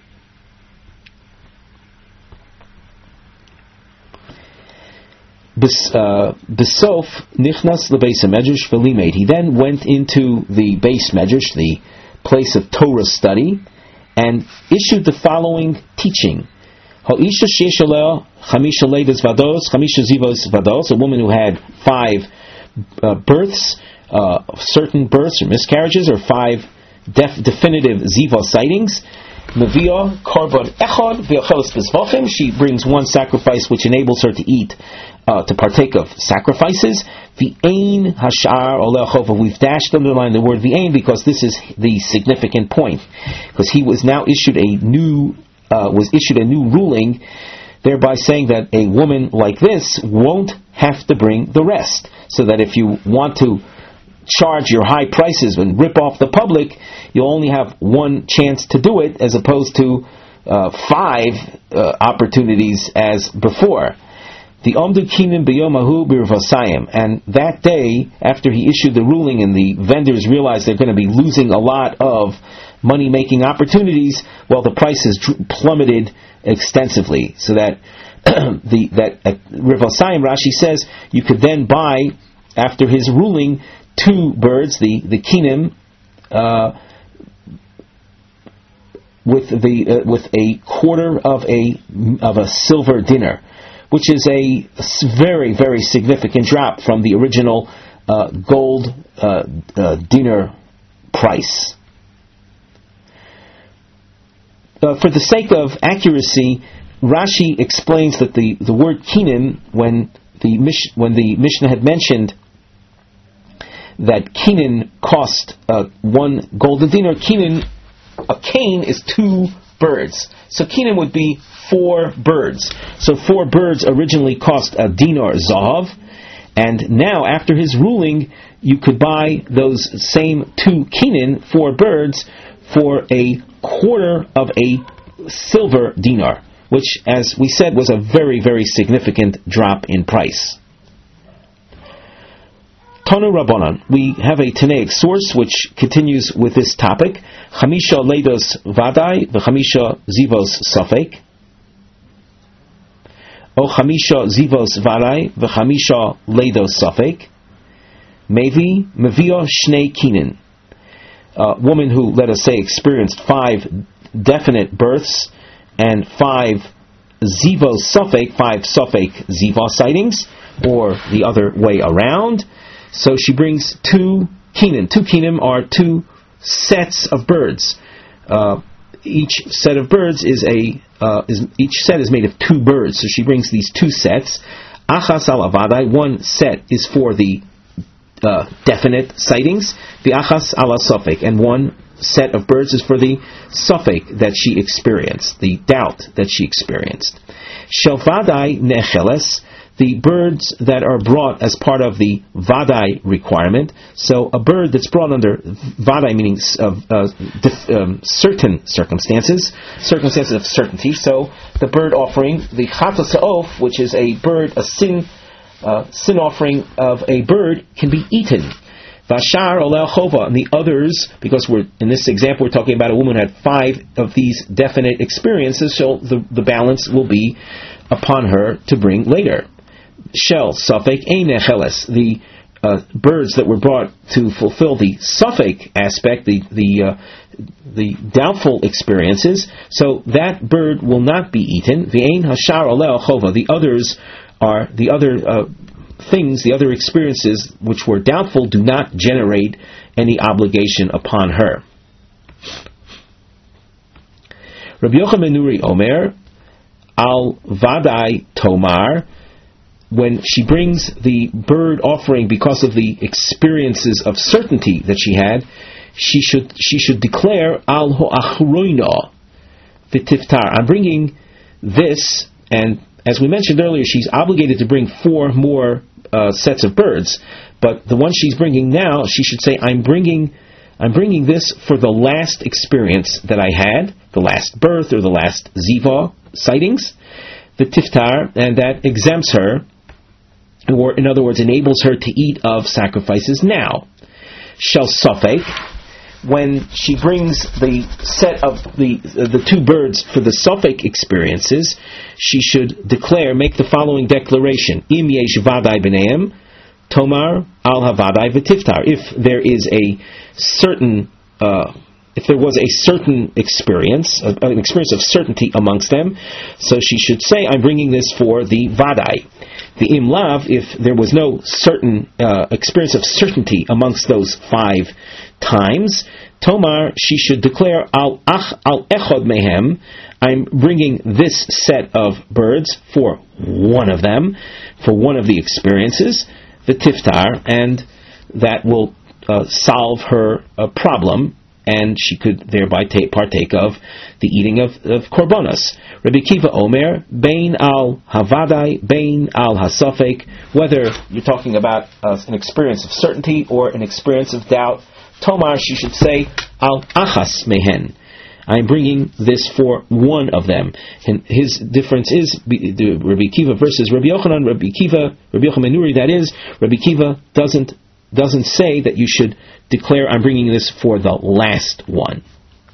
Besof nichnas lebeis hamedrash v'limeid. He then went into the beis medrash, the place of Torah study, and issued the following teaching: Ha'isha sheyesh aleh chamisha leidos vados, chamisha zivos vados, a woman who had 5 births, certain births or miscarriages, or 5 definitive ziva sightings. Mevia korban echad v'ocheles bezvachim. She brings one sacrifice which enables her to eat, to partake of sacrifices. V'ein hashar oleh chova. We've underlined the word v'ein because this is the significant point. Because he was now issued a new ruling, thereby saying that a woman like this won't have to bring the rest. So that if you want to charge your high prices and rip off the public, you'll only have one chance to do it, as opposed to 5 opportunities as before. The Omdu Kinim B'yomahu B'Rvosayim, and that day, after he issued the ruling and the vendors realized they're going to be losing a lot of money-making opportunities, well, the prices plummeted extensively, so that that at Rivosayim, Rashi says, you could then buy, after his ruling, 2 birds, the Kinim, with a quarter of a silver dinar, which is a very, very significant drop from the original gold dinar price. For the sake of accuracy, Rashi explains that the word kinim, when the Mishnah had mentioned that kinin cost 1 golden dinar, a cane is 2 birds. So kinin would be 4 birds. So 4 birds originally cost a dinar zahav, and now after his ruling, you could buy those same 2 kinin, 4 birds, for a quarter of a silver dinar, which, as we said, was a very, very significant drop in price. Tanu Rabbanan, we have a Tanaic source which continues with this topic. Chamisha leidos vadai v'chamisha zivos safek. O chamisha zivos vadai v'chamisha leidos safek. Mevi mevio shnei kinin. A woman who, let us say, experienced 5 definite births and 5 zivos safek, 5 safek ziva sightings, or the other way around. So she brings 2 kinim. 2 kinim are 2 sets of birds. Each set of birds is each set is made of 2 birds. So she brings these 2 sets. Achas al avadai, 1 set is for the definite sightings. The achas ala safek, and 1 set of birds is for the safek that she experienced, the doubt that she experienced. Shel vadai necheles, the birds that are brought as part of the vadai requirement. So a bird that's brought under vadai, meaning certain circumstances of certainty. So the bird offering, the chatos ha'of, which is a bird, a sin offering of a bird, can be eaten. Vashar olel chova, and the others, because in this example we're talking about a woman who had 5 of these definite experiences, so the balance will be upon her to bring later. Shel safek ein necheles, the birds that were brought to fulfill the safek aspect, the doubtful experiences, so that bird will not be eaten. V'ein hashar olel chova, the others are the other things, the other experiences which were doubtful, do not generate any obligation upon her. Rabbi Yochanan ben Nuri Omer al vadai tomar, when she brings the bird offering because of the experiences of certainty that she had, she should declare al ho'achroina v'tiftar, I'm bringing this, and as we mentioned earlier, she's obligated to bring 4 more sets of birds, but the one she's bringing now, she should say, I'm bringing this for the last experience that I had, the last birth or the last ziva sightings, the tiftar, and that exempts her, or in other words, enables her to eat of sacrifices now. Shel safek, when she brings the set of the 2 birds for the safek experiences, she should declare, make the following declaration: Im yesh vadai b'neim, tomar al havadai v'tiftar. If there is a certain, if there was a certain experience, an experience of certainty amongst them, so she should say, I'm bringing this for the vadai. The imlav, if there was no certain experience of certainty amongst those 5 times, tomar, she should declare al echod mehem, I'm bringing this set of birds for one of them, for one of the experiences, the tiftar, and that will solve her problem, and she could thereby partake of the eating of korbanos. Rabbi Kiva Omer, Bein al havadai, Bein al hasafek, whether you're talking about an experience of certainty or an experience of doubt, Tomar, she should say, al achas mehen. I'm bringing this for one of them. And his difference is the Rabbi Akiva versus Rabbi Yochanan. Rabbi Yochanan ben Nuri, that is, Rabbi Akiva doesn't say that you should declare, I'm bringing this for the last one.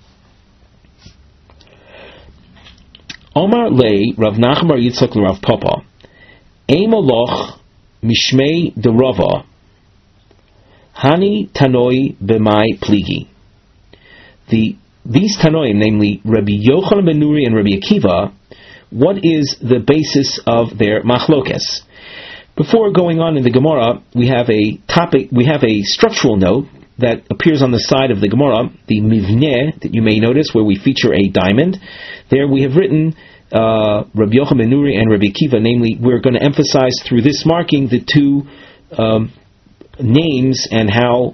Omar lei Rav Nachman bar Yitzchak l'Rav Papa Eimoloch mishmei de Rava Hani tanoi b'mai pligi. These tanoim, namely Rabbi Yochanan ben Nuri and Rabbi Akiva, what is the basis of their machlokes? Before going on in the Gemara, we have a structural note that appears on the side of the Gemara, the mivneh that you may notice, where we feature a diamond. There we have written Rabbi Yochanan ben Nuri and Rabbi Akiva, namely, we're going to emphasize through this marking the two names and how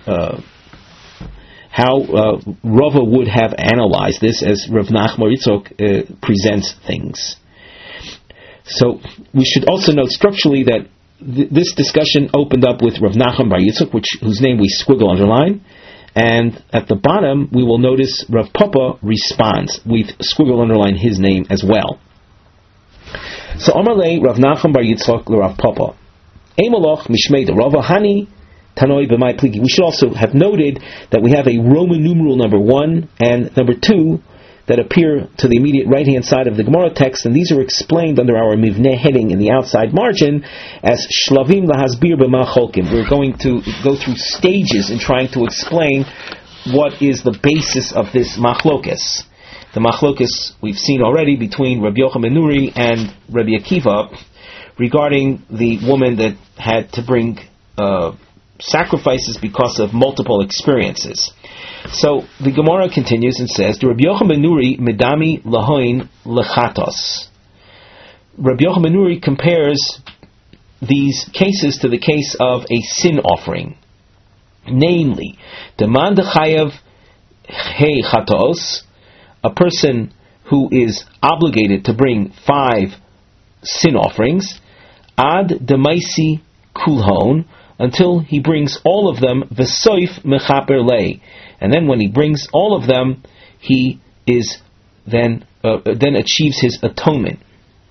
Rava would have analyzed this as Rav Nachman Yitzchok presents things. So we should also note structurally that this discussion opened up with Rav Nachman bar Yitzchok, whose name we squiggle underline, and at the bottom we will notice Rav Papa responds. We've squiggle underline his name as well. So Amalei Rav Nachman bar Yitzchok Rav Papa Eimoloch mishmei de Rava Hani tanoi b'mai pligi. We should also have noted that we have a Roman numeral number 1 and number 2 that appear to the immediate right-hand side of the Gemara text, and these are explained under our mivneh heading in the outside margin as shlavim lahasbir b'ma cholkim. We're going to go through stages in trying to explain what is the basis of this machlokes. The machlokes we've seen already between Rabbi Yochanan ben Nuri and Rabbi Akiva regarding the woman that had to bring sacrifices because of multiple experiences. So the Gemara continues and says, Rabbi Yochanan ben Nuri medami lahoin lechatos. Rabbi Yochanan ben Nuri compares these cases to the case of a sin offering. Namely, deman dechayav hey chatos, a person who is obligated to bring 5 sin offerings, ad demaisi kulhon, until he brings all of them, v'soif mechaper lei, and then when he brings all of them, he is then achieves his atonement.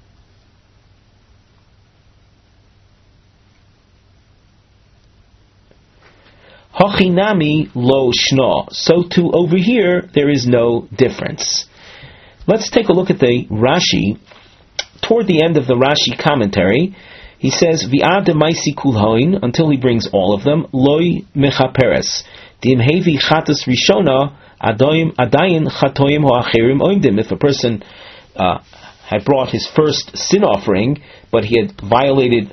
Hachinami lo shna. So too over here there is no difference. Let's take a look at the Rashi. Toward the end of the Rashi commentary, he says, V'ad demaisi kulhoin, until he brings all of them, loi mechaperes. Dimhevi chatas rishona, adayin chatoim ho'acherim oindim. If a person had brought his first sin offering, but he had violated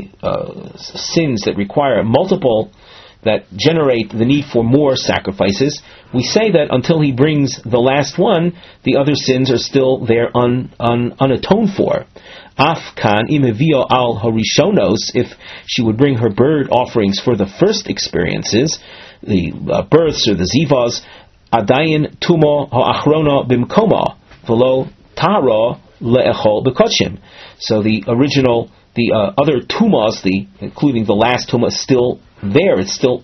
sins that require multiple, that generate the need for more sacrifices, we say that until he brings the last one, the other sins are still there unatoned for. Afkan imevio al harishonos, if she would bring her bird offerings for the first experiences, the births or the zivas, adayin tumo ha'achrona bimkoma velo tara le'echol bekochim. So the original, the other tumas, including the last tuma, is still there. It's still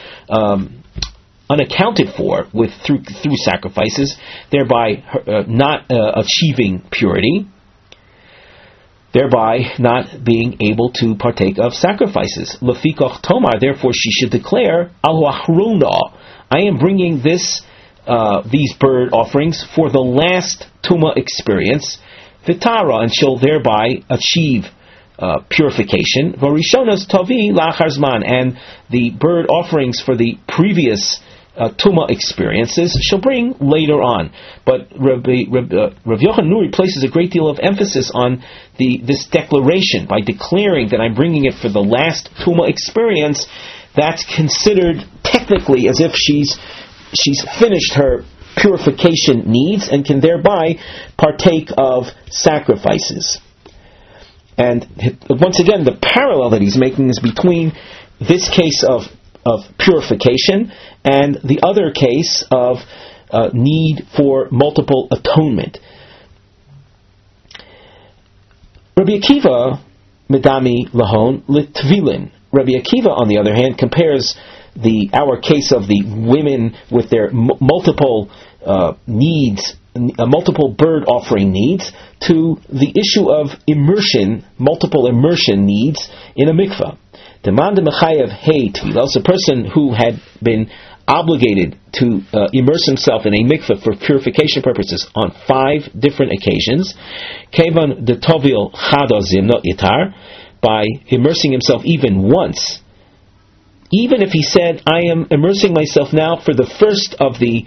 unaccounted for through sacrifices, thereby not achieving purity, thereby not being able to partake of sacrifices. Lefikoch tomar, therefore she should declare, Ahu achrona, I am bringing these bird offerings for the last tuma experience, vitara, and she'll thereby achieve purification. Varishonas tavi lachar zman, and the bird offerings for the previous tuma experiences she'll bring later on. But Rav Yochanan Nuri places a great deal of emphasis on this declaration. By declaring that I'm bringing it for the last tuma experience, that's considered technically as if she's finished her purification needs and can thereby partake of sacrifices. And once again, the parallel that he's making is between this case of purification and the other case of need for multiple atonement. Rabbi Akiva, medami lahon litvilin. Rabbi Akiva, on the other hand, compares our case of the women with their multiple needs, multiple bird offering needs, to the issue of immersion, multiple immersion needs in a mikveh. Demand mechayev hey tvilos, a person who had been obligated to immerse himself in a mikveh for purification purposes on 5 different occasions, kevan de tovil chadazim not itar, by immersing himself even once. Even if he said, I am immersing myself now for the first of the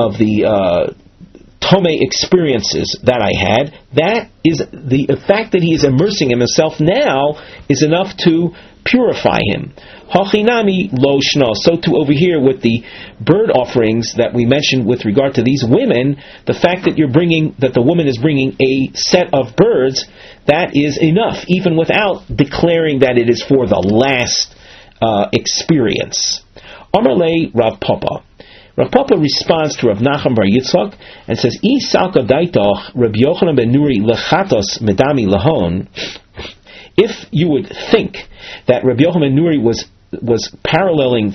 Tome experiences that I had, that is the fact that he is immersing himself now is enough to purify him. Hachinami lo shna. So too over here with the bird offerings that we mentioned with regard to these women, the fact that the woman is bringing a set of birds, that is enough, even without declaring that it is for the last experience. Amarle Rav Papa. Rav Papa responds to Rav Nachman bar Yitzchak and says, "I salka daitoch Rabbi Yochanan ben Nuri lechatos medami lahon." If you would think that Rabbi Yochanan ben Nuri was paralleling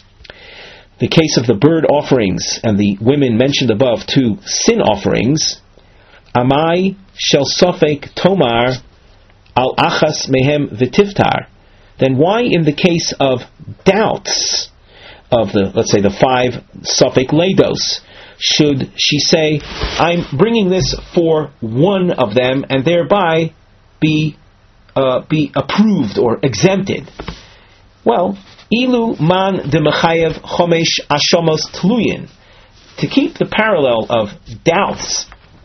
the case of the bird offerings and the women mentioned above to sin offerings, amai shel sofek tomar al achas mehem v'tiftar, then why in the case of doubts of let's say the 5 sofek leidos, should she say, I'm bringing this for one of them and thereby be approved or exempted? Well, ilu man de mechayev chomesh ashamos tluyin. To keep the parallel of doubts,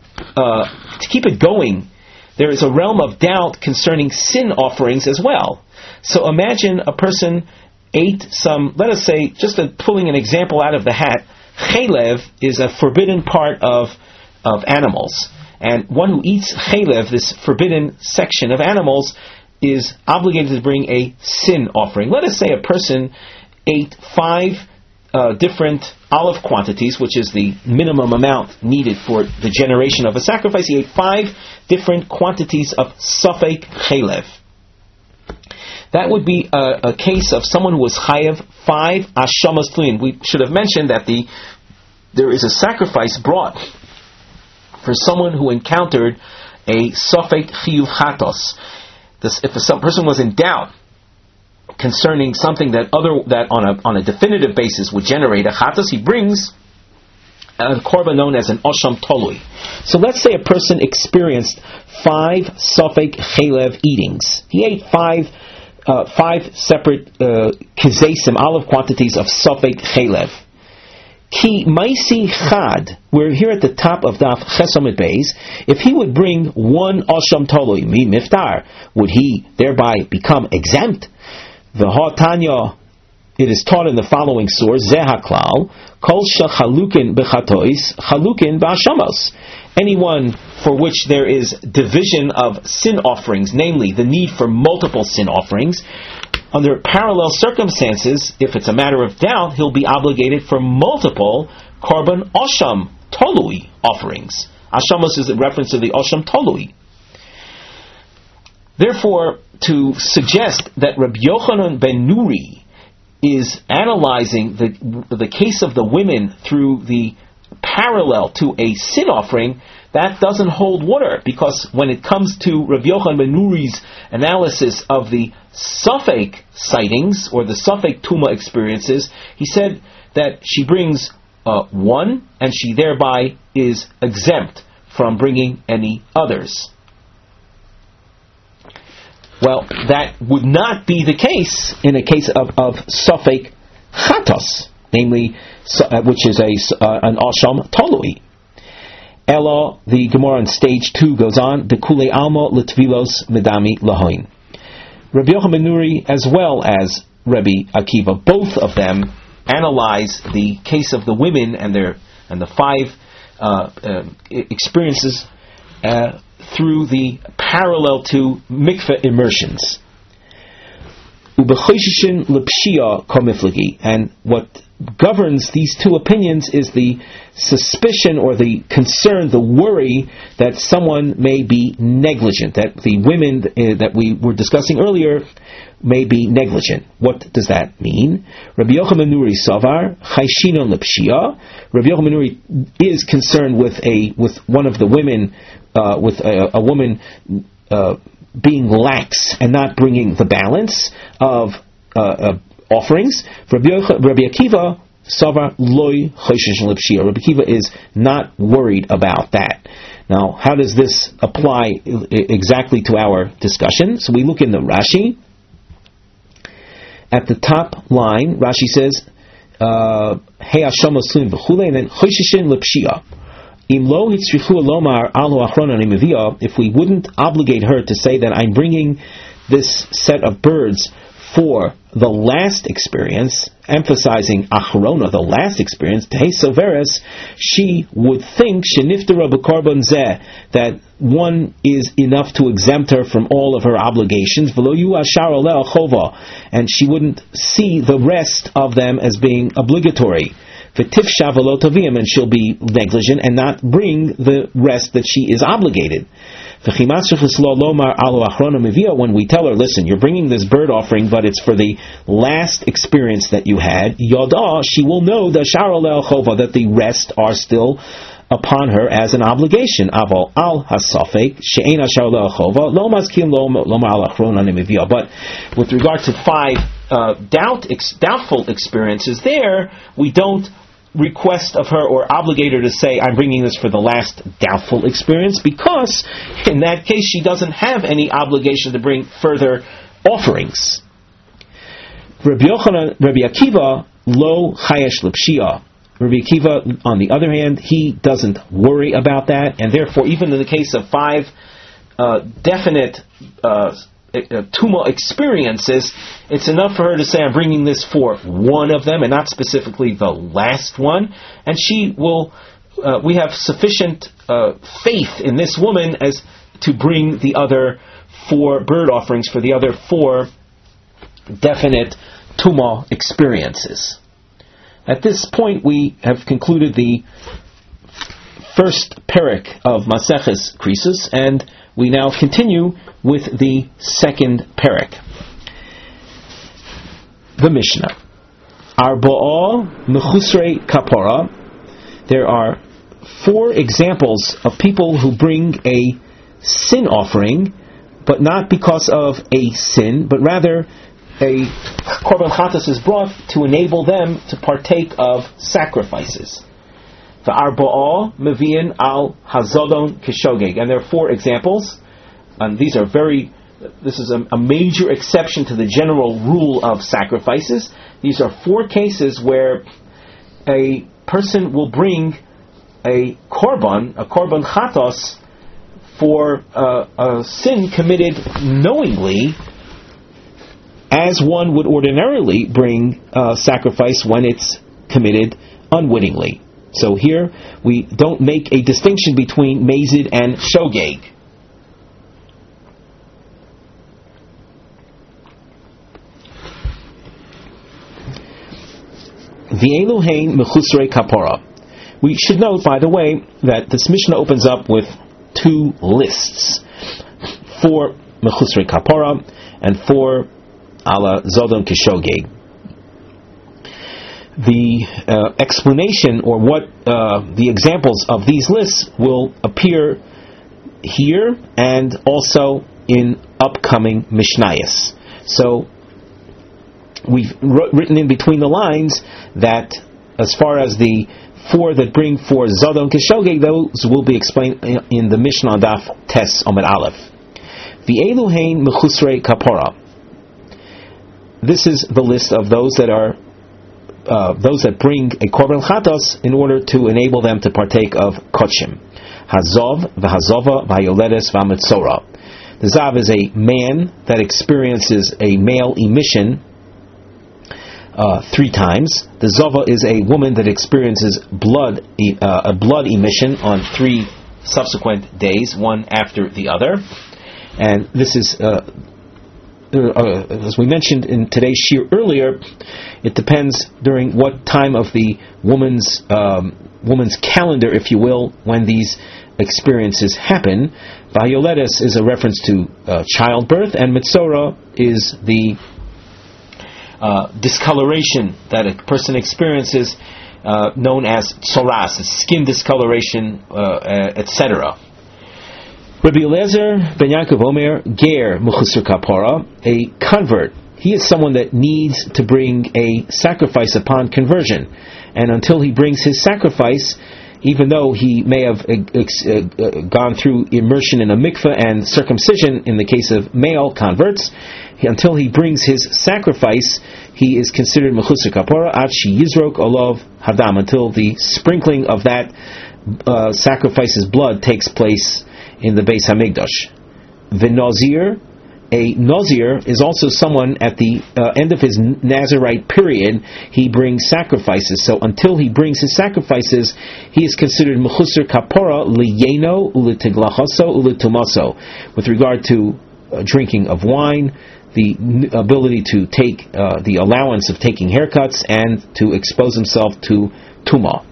to keep it going, there is a realm of doubt concerning sin offerings as well. So imagine a person ate some, let us say, just pulling an example out of the hat, chaylev is a forbidden part of animals. And one who eats chaylev, this forbidden section of animals, is obligated to bring a sin offering. Let us say a person ate 5 different olive quantities, which is the minimum amount needed for the generation of a sacrifice. He ate 5 different quantities of sofek chaylev. That would be a case of someone who was chayev 5 ashamas tluyin. We should have mentioned that there is a sacrifice brought for someone who encountered a sofek chiyuv chatos. If some person was in doubt concerning something that on a definitive basis would generate a chatos, he brings a korban known as an osham tolui. So let's say a person experienced 5 sofek chaylev eatings. He ate 5 separate kizesim, olive quantities of sofek chaylev. Ki maisi chad, we're here at the top of Daf Chesamid Beis. If he would bring 1 osham tolui, mi miftar, would he thereby become exempt? V'ha tanya, it is taught in the following source, Zeh haklal, kol shechalukin b'chatois, chalukin b'ashamos. Anyone for which there is division of sin offerings, namely the need for multiple sin offerings, under parallel circumstances, if it's a matter of doubt, he'll be obligated for multiple korban osham tolui offerings. Ashamos is a reference to the osham tolui. Therefore, to suggest that Rabbi Yochanan ben Nuri is analyzing the case of the women through the parallel to a sin offering, that doesn't hold water, because when it comes to Rabbi Yochanan ben Nuri's analysis of the Safek sightings or the Safek Tuma experiences, he said that she brings 1 and she thereby is exempt from bringing any others. Well, that would not be the case in a case of Safek Chatos, namely, which is an Asham Tolui. Ella, the Gemara on stage 2 goes on, Dekule Alma Litvilos Medami Lahoin. Rabbi Yochanan ben Nuri as well as Rabbi Akiva, both of them analyze the case of the women and the 5 experiences through the parallel to mikveh immersions. Ubechoshishin lepshia komiflagi, and what governs these two opinions is the suspicion or the concern, the worry that someone may be negligent, that the women that we were discussing earlier may be negligent. What does that mean? Rabbi Yochanan ben Nuri Savar Chayshinon lepshia. Rabbi Yochanan ben Nuri is concerned with one of the women, with a woman being lax and not bringing the balance of offerings. Rabbi Akiva Savar Loi Chayshinon lepshia. Rabbi Akiva is not worried about that. Now, how does this apply exactly to our discussion? So we look in the Rashi. At the top line, Rashi says, "Hey Hashem Oslim v'chulei," and then Choshishin lepshia. Im lo hitzrichu lomar alo achron ani mevia. If we wouldn't obligate her to say that I'm bringing this set of birds for the last experience, emphasizing achrona, the last experience, tehei soveres, she would think sheniftara b'korban zeh, that one is enough to exempt her from all of her obligations, v'lo yu ashar oleh chova, and she wouldn't see the rest of them as being obligatory. V'tifsha v'lo taviyim, and she'll be negligent and not bring the rest that she is obligated. When we tell her, listen, you're bringing this bird offering, but it's for the last experience that you had, Yada, she will know that the rest are still upon her as an obligation. But with regard to 5 doubtful experiences, there we don't request of her or obligate her to say, I'm bringing this for the last doubtful experience, because in that case she doesn't have any obligation to bring further offerings. Rabbi Akiva lo chayesh lepshia. Rabbi Akiva, on the other hand, he doesn't worry about that, and therefore even in the case of 5 definite Tuma experiences, it's enough for her to say, I'm bringing this for one of them and not specifically the last one, and she will, we have sufficient faith in this woman as to bring the other 4 bird offerings for the other 4 definite Tuma experiences. At this point we have concluded the first perek of Maseches Krisus, and we now continue with the second perek. The Mishnah. Arba'a mechusrei kapara. There are 4 examples of people who bring a sin offering, but not because of a sin, but rather a korban chatas is brought to enable them to partake of sacrifices. The Arba'a mevi'in al hazodon kishogeg, and there are 4 examples, and this is a major exception to the general rule of sacrifices. These are 4 cases where a person will bring a korban chatos, for a sin committed knowingly, as one would ordinarily bring sacrifice when it's committed unwittingly. So here, we don't make a distinction between mazid and shogeg. V'elu hein mechusrei kapara. We should note, by the way, that this Mishnah opens up with 2 lists. 4 mechusrei kapara and 4 ala zodon kishogeg. The explanation, or what the examples of these lists, will appear here and also in upcoming Mishnayos. So we've written in between the lines that as far as the 4 that bring for Zodon Kishogeg, those will be explained in the Mishnah Daf Tes Omer Aleph. V'elu hein mechusrei kapara. This is the list of those that are those that bring a korban chatos in order to enable them to partake of kochim. Hazov, v'hazova, v'hayoledes, v'hametzora. The zav is a man that experiences a male emission 3 times. The zova is a woman that experiences a blood emission on 3 subsequent days, one after the other. And this is as we mentioned in today's shir earlier, it depends during what time of the woman's calendar, if you will, when these experiences happen. Vayoledes is a reference to childbirth, and Mitzora is the discoloration that a person experiences, known as tsoras, skin discoloration, etc. Rabbi Eliezer ben Yaakov Omer, ger mechusar kapara, a convert. He is someone that needs to bring a sacrifice upon conversion, and until he brings his sacrifice, even though he may have gone through immersion in a mikveh and circumcision in the case of male converts, until he brings his sacrifice, he is considered mechusar kapara ad sheyizrok olav hadam, until the sprinkling of that sacrifice's blood takes place in the Beis Hamikdash. V'nazir, a nazir is also someone at the end of his Nazirite period, he brings sacrifices. So until he brings his sacrifices, he is considered mechusar kapara liyeno ulitiglachaso ulitumaso, with regard to drinking of wine, the ability to take the allowance of taking haircuts, and to expose himself to tumah.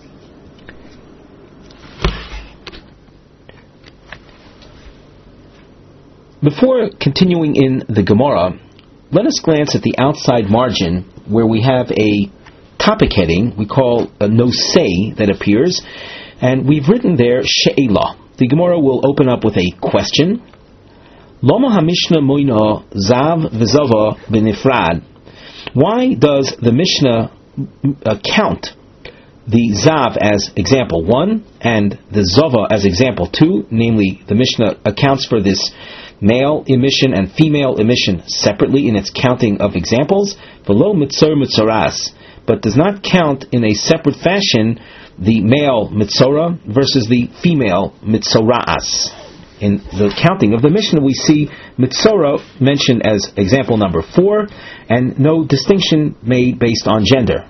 Before continuing in the Gemara, let us glance at the outside margin where we have a topic heading we call a nosei that appears, and we've written there she'ela. The Gemara will open up with a question. Lama HaMishnah moina zav v'zava b'nifrad. Why does the Mishnah count the zav as example 1 and the zava as example 2? Namely, the Mishnah accounts for this male emission and female emission separately in its counting of examples, below mitzor mitzoras, but does not count in a separate fashion the male mitzora versus the female mitzoras. In the counting of the Mishnah, we see mitzora mentioned as example number 4, and no distinction made based on gender.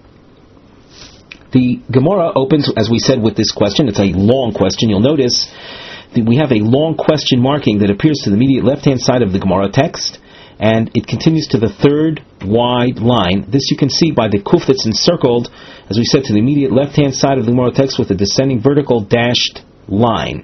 The Gemara opens, as we said, with this question. It's a long question. You'll notice we have a long question marking that appears to the immediate left-hand side of the Gemara text, and it continues to the third wide line. This you can see by the kuf that's encircled, as we said, to the immediate left-hand side of the Gemara text with a descending vertical dashed line.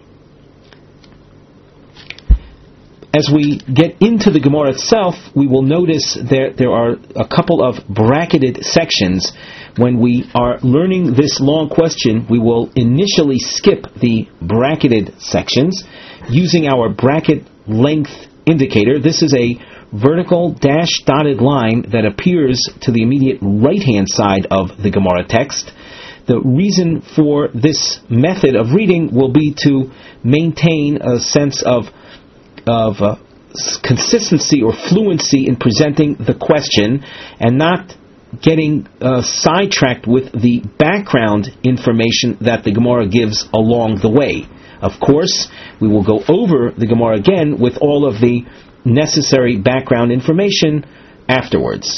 As we get into the Gemara itself, we will notice that there are a couple of bracketed sections. When we are learning this long question, we will initially skip the bracketed sections using our bracket length indicator. This is a vertical dash dotted line that appears to the immediate right-hand side of the Gemara text. The reason for this method of reading will be to maintain a sense of consistency or fluency in presenting the question, and not getting sidetracked with the background information that the Gemara gives along the way. Of course, we will go over the Gemara again with all of the necessary background information afterwards.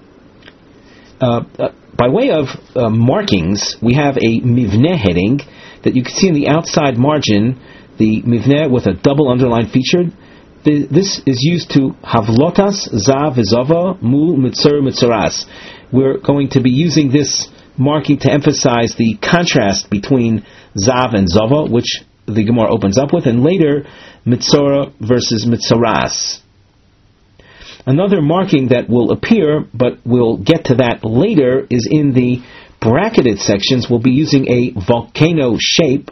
By way of markings, we have a mivneh heading that you can see in the outside margin, the mivneh with a double underline featured. This is used to havlotas zav v'zava mul mitzor mitzoras. We're going to be using this marking to emphasize the contrast between zav and zava, which the Gemara opens up with, and later mitzora versus mitzoras. Another marking that will appear, but we'll get to that later, is in the bracketed sections. We'll be using a volcano shape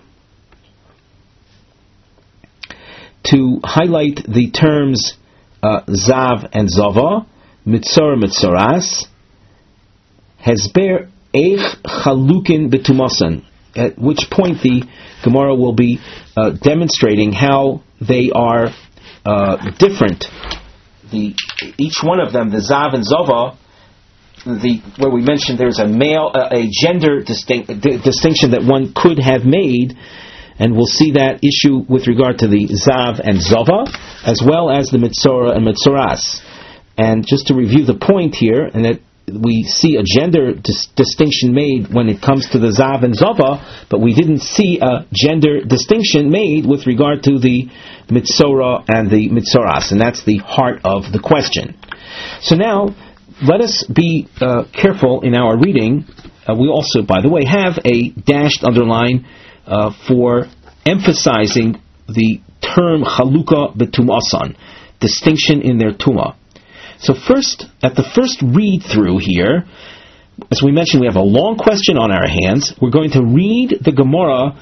to highlight the terms zav and zava, mitzor mitzoras, hesber eich chalukin betumasan, at which point the Gemara will be demonstrating how they are different. Each one of them, the zav and zava, where we mentioned there's a gender distinction that one could have made, and we'll see that issue with regard to the zav and zava, as well as the mitzora and mitzoras. And just to review the point here, and that we see a gender distinction made when it comes to the Zav and Zava, but we didn't see a gender distinction made with regard to the Mitzora and the Mitzoras, and that's the heart of the question. So now, let us be careful in our reading. We also, by the way, have a dashed underline for emphasizing the term Chalukah B'Tumasan, distinction in their Tumah. So first, at the first read-through here, as we mentioned, we have a long question on our hands. We're going to read the Gemara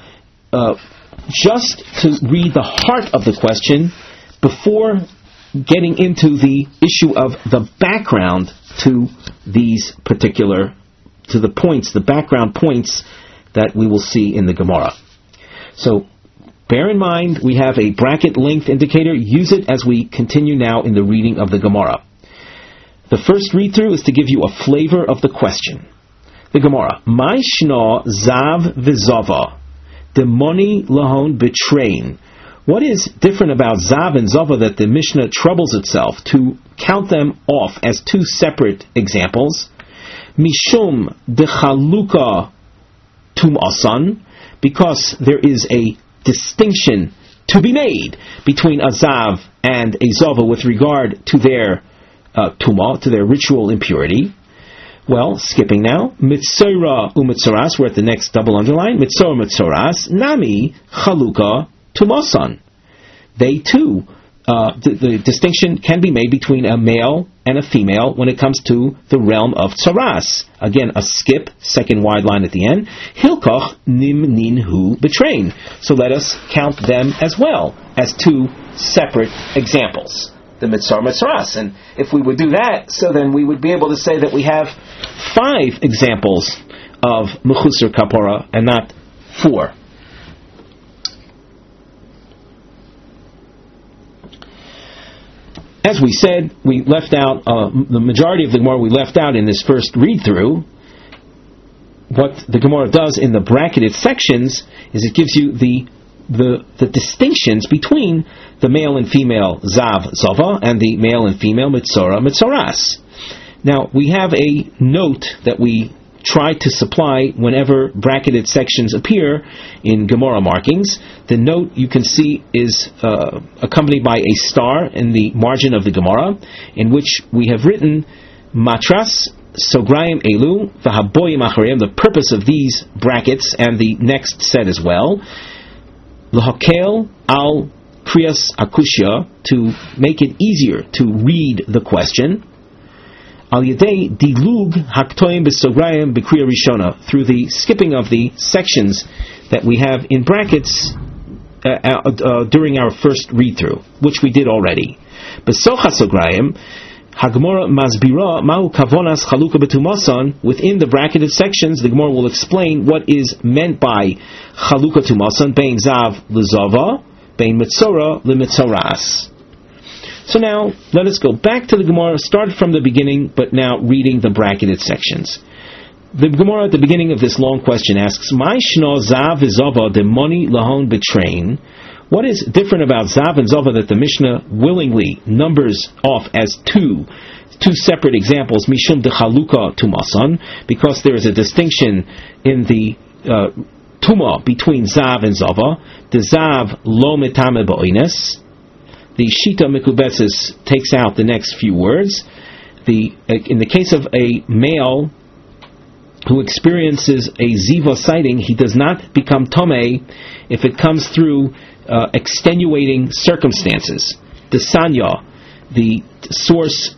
just to read the heart of the question before getting into the issue of the background to these particular, to the points, the background points that we will see in the Gemara. So, bear in mind, we have a bracket length indicator. Use it as we continue now in the reading of the Gemara. The first read-through is to give you a flavor of the question. The Gemara, Mai shna zav v'zava, demoni lahon betrain. What is different about Zav and Zava that the Mishnah troubles itself to count them off as two separate examples? Mishum dechaluka tumasan, because there is a distinction to be made between a Zav and a Zava with regard to their tumah, to their ritual impurity. Well, skipping now, Mitzora u'Mitzoras, we're at the next double underline, Mitzora Mitzoras, Nami Chaluka Tumasan. They too, the distinction can be made between a male and a female when it comes to the realm of Tzoras. Again, a skip, second wide line at the end. Hilkoch nim ninhu betrain. So let us count them as well as two separate examples. The Mitzvah Mitzoras. And if we would do that, so then we would be able to say that we have 5 examples of Mechusar Kapora and not 4. As we said, we left out, the majority of the Gemara we left out in this first read-through. What the Gemara does in the bracketed sections is it gives you the distinctions between the male and female Zav, Zava, and the male and female Mitzora, Mitzoras. Now, we have a note that we try to supply whenever bracketed sections appear in Gemara markings. The note, you can see, is accompanied by a star in the margin of the Gemara, in which we have written Matras Sograyim Elu V'Haboyim Acharayim, the purpose of these brackets and the next set as well, L'Hakel Al Kriyas Akushya, to make it easier to read the question, Al Yadei Dilug Haktoim B'Sograyim B'Kriya Rishona, through the skipping of the sections that we have in brackets during our first read-through, which we did already. B'Socha Sograyim Hagmora Masbira Ma'u Kavonas Chaluka B'Tumasan, within the bracketed sections, the Gemara will explain what is meant by Chaluka Tumasan, Bein Zav L'Zava, Bein Mitzora L'Mitzoras. So now, let us go back to the Gemara, start from the beginning, but now reading the bracketed sections. The Gemara at the beginning of this long question asks, Mai shna Zav v'Zava demoni lahon betrain. What is different about Zav and Zava that the Mishnah willingly numbers off as two separate examples, Mishum de Chaluka Tumasan, because there is a distinction in the Tumah between Zav and Zava. The Zav lo metame ba'oines. The Shita Mikubetzis takes out the next few words. In the case of a male who experiences a Ziva sighting, he does not become Tomei if it comes through extenuating circumstances. The Sanya, the source,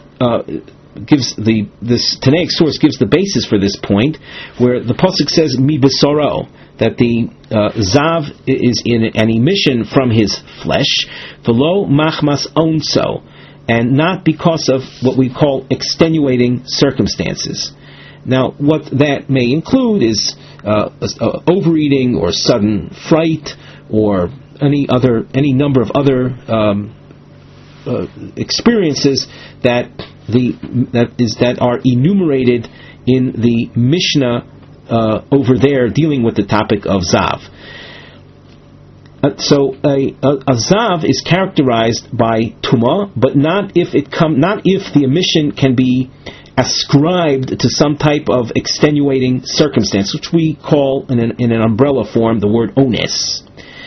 gives this Tanaic source gives the basis for this point, where the pasuk says Mi Besoro, that the Zav is in an emission from his flesh, v'lo machmas onso, and not because of what we call extenuating circumstances. Now, what that may include is overeating or sudden fright or any number of other experiences that are enumerated in the Mishnah over there dealing with the topic of Zav. So a Zav is characterized by Tumah, but not if the emission can be ascribed to some type of extenuating circumstance, which we call in an umbrella form the word ones.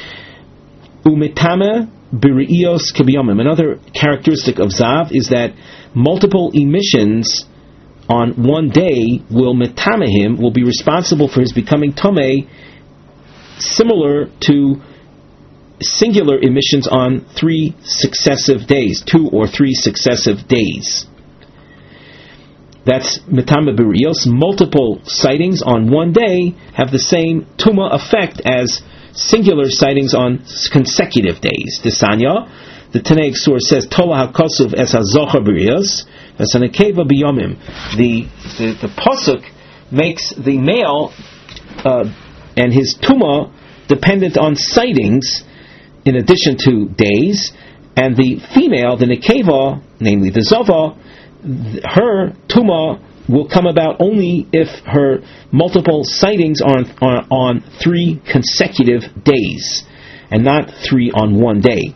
Umetame b'ri'iyos k'biyomim. Another characteristic of Zav is that multiple emissions on one day will metame him, will be responsible for his becoming tomei, similar to singular emissions on 3 successive days, 2 or 3 successive days. That's metame b'ri'iyos. Multiple sightings on one day have the same tuma effect as singular sightings on consecutive days. Desanya, the Tanaic source says, Tola HaKosuv es HaZochar b'ri'iyos, es HaNekeva b'yomim. The Pasuk makes the male and his tuma dependent on sightings in addition to days, and the female, the Nekeva, namely the Zava, her tuma will come about only if her multiple sightings are on 3 consecutive days, and not 3 on one day.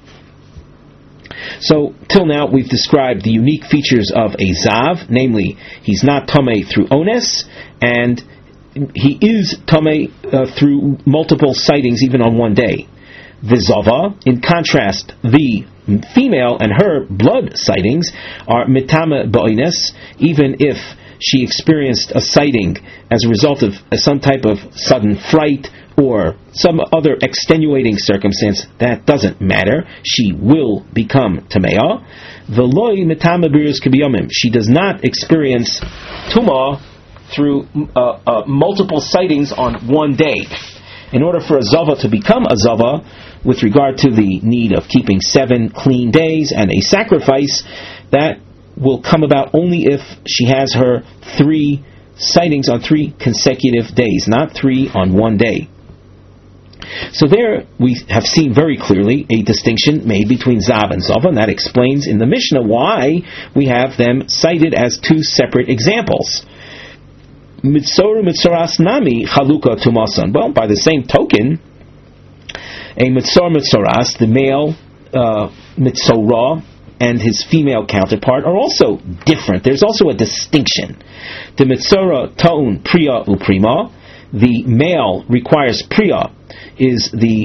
So, till now, we've described the unique features of a Zav, namely, he's not Tomei through Ones, and he is Tomei through multiple sightings even on one day. The Zava, in contrast, the female and her blood sightings are Mitame Ba'ines, even if she experienced a sighting as a result of some type of sudden fright or some other extenuating circumstance. That doesn't matter. She will become Tamea. V'loi Mitame B'ri'iyos k'biyomim. She does not experience Tuma through multiple sightings on one day. In order for a Zava to become a Zava, with regard to the need of keeping 7 clean days and a sacrifice, that will come about only if she has her 3 sightings on 3 consecutive days, not 3 on one day. So there we have seen very clearly a distinction made between Zav and Zava, and that explains in the Mishnah why we have them cited as 2 separate examples. Mitzoru mitzoras nami chaluka tumasan. Well, by the same token, a mitzor mitzoras, the male mitzorah, and his female counterpart are also different. There's also a distinction. The mitzora ta'un priya uprima. The male requires priya, is the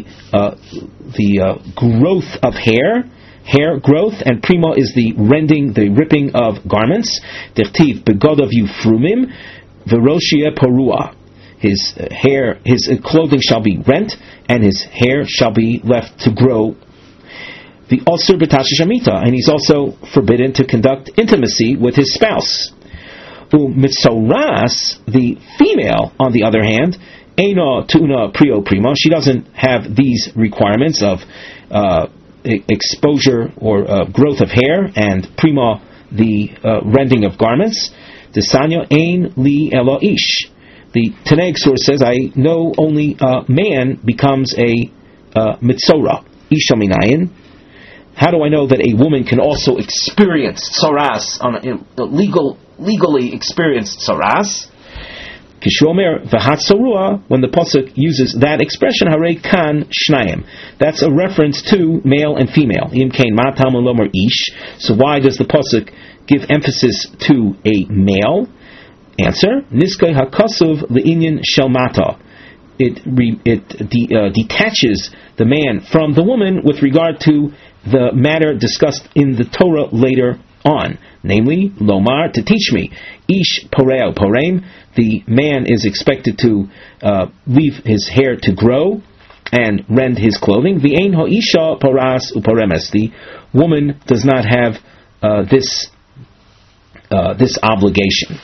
growth of hair growth, and prima is the rending, the ripping of garments. Dichtiv begodav yufrumim v'roshia porua. His hair, his clothing shall be rent, and his hair shall be left to grow. The Osir B'Tashish Amita, and he's also forbidden to conduct intimacy with his spouse. Mitzoras, the female, on the other hand, Eina Tuna Prio Prima, she doesn't have these requirements of exposure or growth of hair, and Prima, the rending of garments. The Sanya Ein Li Elo Ish. The Tanaic source says, I know only a man becomes a mitzora, Isha Minayin. How do I know that a woman can also experience tsaras, legally experience tsaras? Kishomer v'hatzorua, when the pasuk uses that expression, harei kan shnayim. That's a reference to male and female. Im kain matam lomer ish. So why does the pasuk give emphasis to a male? Answer: Niskay hakasuv le'inyan shel mata. It detaches the man from the woman with regard to the matter discussed in the Torah later on, namely, lomar, to teach me. Ish poreo poreim, the man is expected to leave his hair to grow and rend his clothing. V'ein ha'isha poras uporemes, the woman does not have this obligation.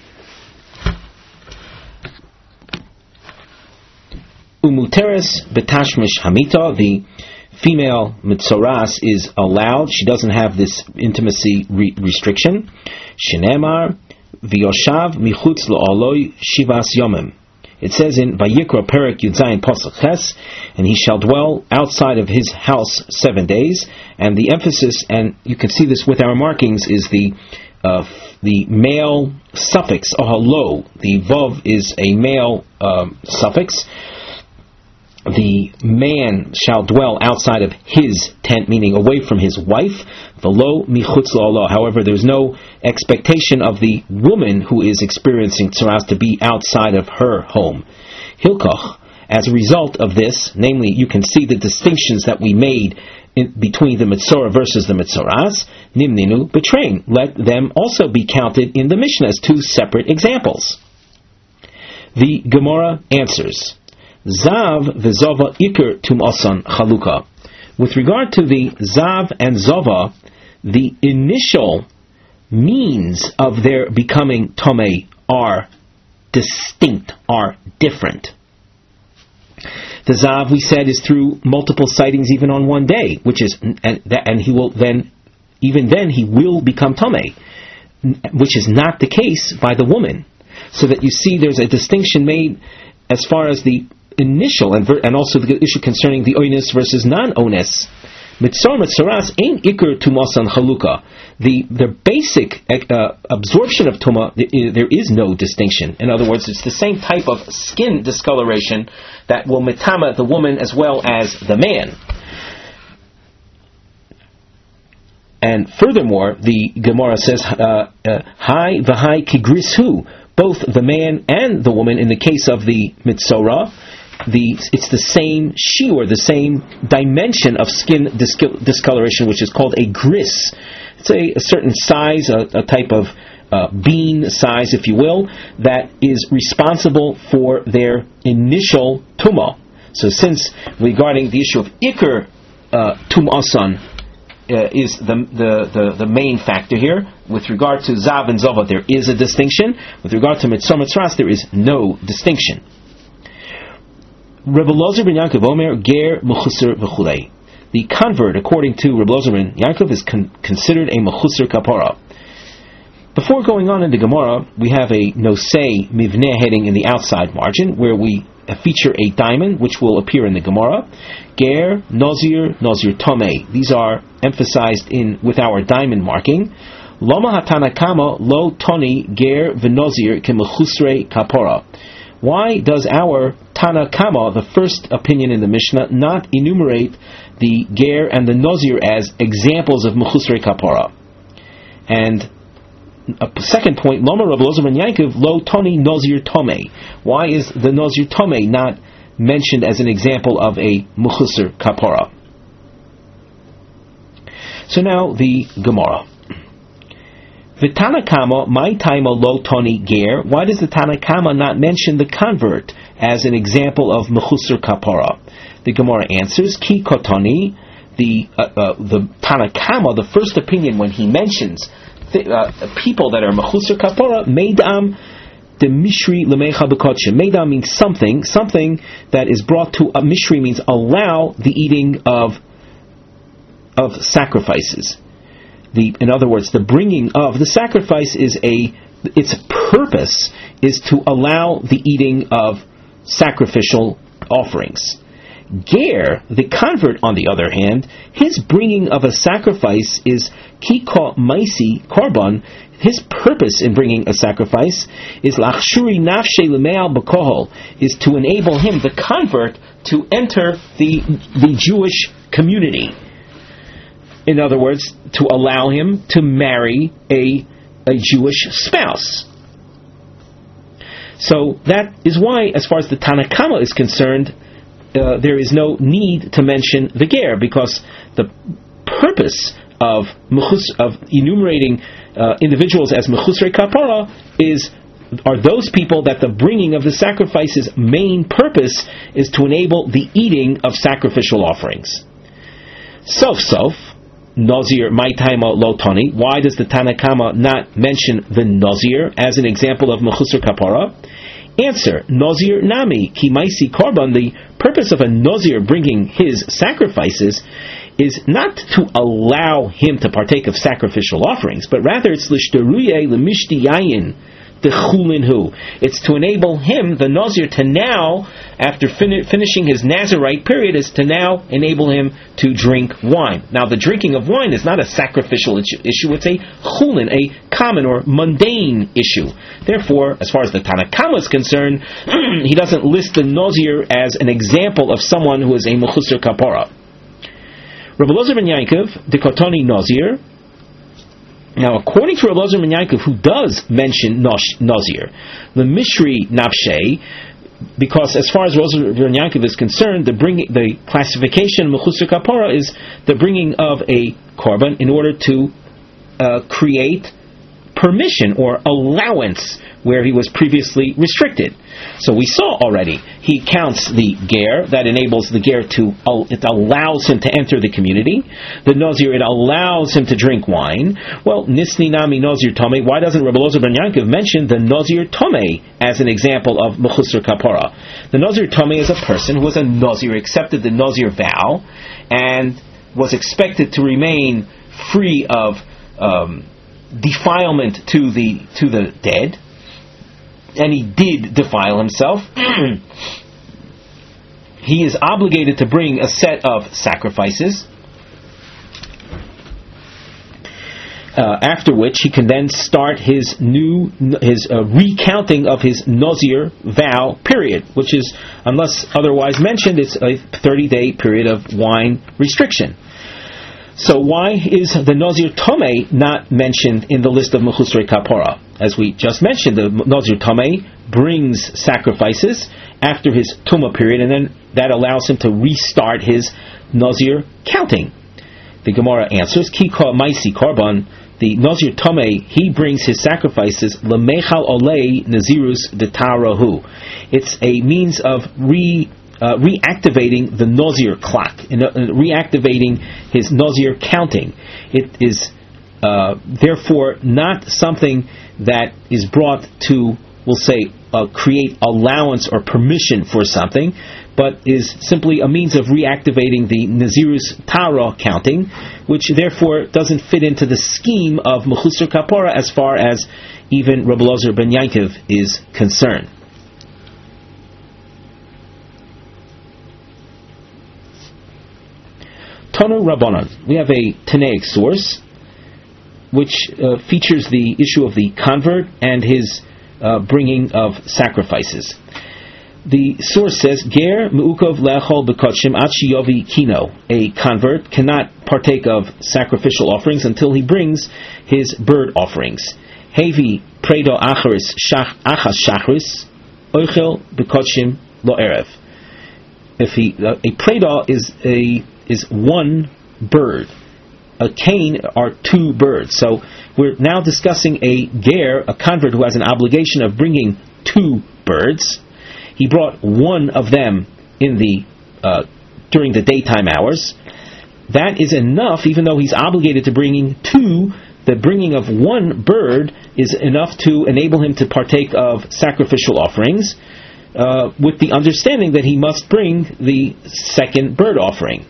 Umuteres betashmish hamita, the female mitzoras is allowed. She doesn't have this intimacy restriction. Shenemar v'yoshav michutz lo'oloi shivas yomim. It says in Vayikra Perek Yudzayin Pasuk Ches, and he shall dwell outside of his house 7 days. And the emphasis, and you can see this with our markings, is the male suffix ohalo. The vav is a male suffix. the man shall dwell outside of his tent, meaning away from his wife. V'lo michutz la'olo. However, there's no expectation of the woman who is experiencing tzaras to be outside of her home. Hilkoch, as a result of this, namely, you can see the distinctions that we made between the Mitzorah versus the Mitzoras, Nimninu betrayin. Let them also be counted in the Mishnah as two separate examples. The Gemara answers, Zav v'Zova ikr tum'asan chaluka. With regard to the Zav and Zova, the initial means of their becoming Tomei are distinct, are different. The Zav, we said, is through multiple sightings even on one day, which is, and he will then, even then, he will become Tomei, which is not the case by the woman. So that you see there's a distinction made as far as the initial and also the issue concerning the oines versus non-oines. Mitzor Mitzoras ain't ikr tumasan chaluka. The basic absorption of tuma, there is no distinction. In other words, it's the same type of skin discoloration that will mitama the woman as well as the man. And furthermore, the Gemara says, "Hai v'hai kigrishu." Both the man and the woman, in the case of the mitzorah, it's the same shiur, the same dimension of skin discoloration, which is called a gris. It's a certain size, a type of bean size, if you will, that is responsible for their initial tumah. So since regarding the issue of ikr tum'asan is the main factor here, with regard to Zav and Zova there is a distinction. With regard to Mitzor Mitzras there is no distinction. Rebbe Lozer ben Yaakov Omer ger mechusar v'chulei. The convert, according to Rebbe Lozer ben Yaakov, is considered a mechusar kapara. Before going on in the Gemara, we have a nosei mivneh heading in the outside margin, where we feature a diamond, which will appear in the Gemara. Ger, Nozir, Nozir Tomei. These are emphasized with our diamond marking. Loma hatanakama lo toni ger v'nozir kemechusrei kapara. Why does our Tanakama, the first opinion in the Mishnah, not enumerate the ger and the nozir as examples of mechusrei kapara? And a second point, Loma Rabbi Lozer ben Yaakov lo toni nozir tomei. Why is the nozir tomei not mentioned as an example of a mechusar kapara? So now the Gemara. V'Tanakama my taima lo toni ger. Why does the Tanakama not mention the convert as an example of mechusar kapara? The Gemara answers, Ki kotoni. The Tanakama, the first opinion when he mentions people that are mechusar kapara, meidam the mishri lemecha b'kodshe. Meidam means something that is brought to a mishri means allow the eating of sacrifices. In other words, the bringing of the sacrifice its purpose is to allow the eating of sacrificial offerings. Ger, the convert, on the other hand, his bringing of a sacrifice is kika maisi korban. His purpose in bringing a sacrifice is lachshuri nafshe lemeal b'kohol, is to enable him, the convert, to enter the Jewish community. In other words, to allow him to marry a Jewish spouse. So that is why, as far as the Tanakama is concerned, there is no need to mention the ger, because the purpose of enumerating individuals as mechusrei kapara are those people that the bringing of the sacrifice's main purpose is to enable the eating of sacrificial offerings. Sof Nozir my taima lo toni. Why does the Tanakama not mention the Nozir as an example of mechusar kapara? Answer, Nozir nami ki maisi korban. The purpose of a Nozir bringing his sacrifices is not to allow him to partake of sacrificial offerings, but rather it's l'shderuye l'mishti yayin, the chulin hu. It's to enable him, the Nazir, to now, after finishing his Nazirite period, is to now enable him to drink wine. Now, the drinking of wine is not a sacrificial issue, it's a chulin, a common or mundane issue. Therefore, as far as the Tanna Kama is concerned, he doesn't list the Nazir as an example of someone who is a mechusar kapara. Rabbi Elazar ben Yaakov, the Kotoni Nazir. Now, according to Rabbi Elazar ben Yaakov, who does mention Nazir, the Mishri Nafshe, because as far as Rabbi Elazar ben Yaakov is concerned, the classification of mechusar kapara is the bringing of a korban in order to create permission or allowance where he was previously restricted. So we saw already, he counts the ger, that enables the ger it allows him to enter the community. The Nazir, it allows him to drink wine. Well, Nisni Nami Nazir Tomei, why doesn't Rabbi Elazar ben Yaakov mention the Nazir Tomei as an example of mechusar kapara? The Nazir Tomei is a person who was a Nazir, accepted the Nazir vow, and was expected to remain free of defilement to the dead, and he did defile himself. He is obligated to bring a set of sacrifices, after which he can then start his recounting of his Nazir vow period, which is, unless otherwise mentioned, it's a 30-day period of wine restriction. So why is the Nazir Tomei not mentioned in the list of Mechusrei Kapora? As we just mentioned, the Nazir Tomei brings sacrifices after his Tumah period, and then that allows him to restart his Nazir counting. The Gemara answers, Ki Ka Maisi Korban, the Nazir Tomei, he brings his sacrifices, Lemechal Olei Nazirus Detarahu. It's a means of reactivating the Nazir clock, reactivating his Nazir counting. It is therefore not something that is brought to, we'll say, create allowance or permission for something, but is simply a means of reactivating the Nazirus Tara counting, which therefore doesn't fit into the scheme of Mechusar Kapora as far as even Rabbi Elazar ben Yaakov is concerned. Tanu Rabbanan. We have a Tanaic source which features the issue of the convert and his bringing of sacrifices. The source says, Ger me'ukov le'achol b'kotshim ad shiyovi kino. A convert cannot partake of sacrificial offerings until he brings his bird offerings. Hevi predo acharis achas shachris oichel b'kotshim lo erev. If a predo is one bird. A cane are two birds. So we're now discussing a ger, a convert who has an obligation of bringing two birds. He brought one of them in during the daytime hours. That is enough, even though he's obligated to bringing two. The bringing of one bird is enough to enable him to partake of sacrificial offerings, with the understanding that he must bring the second bird offering.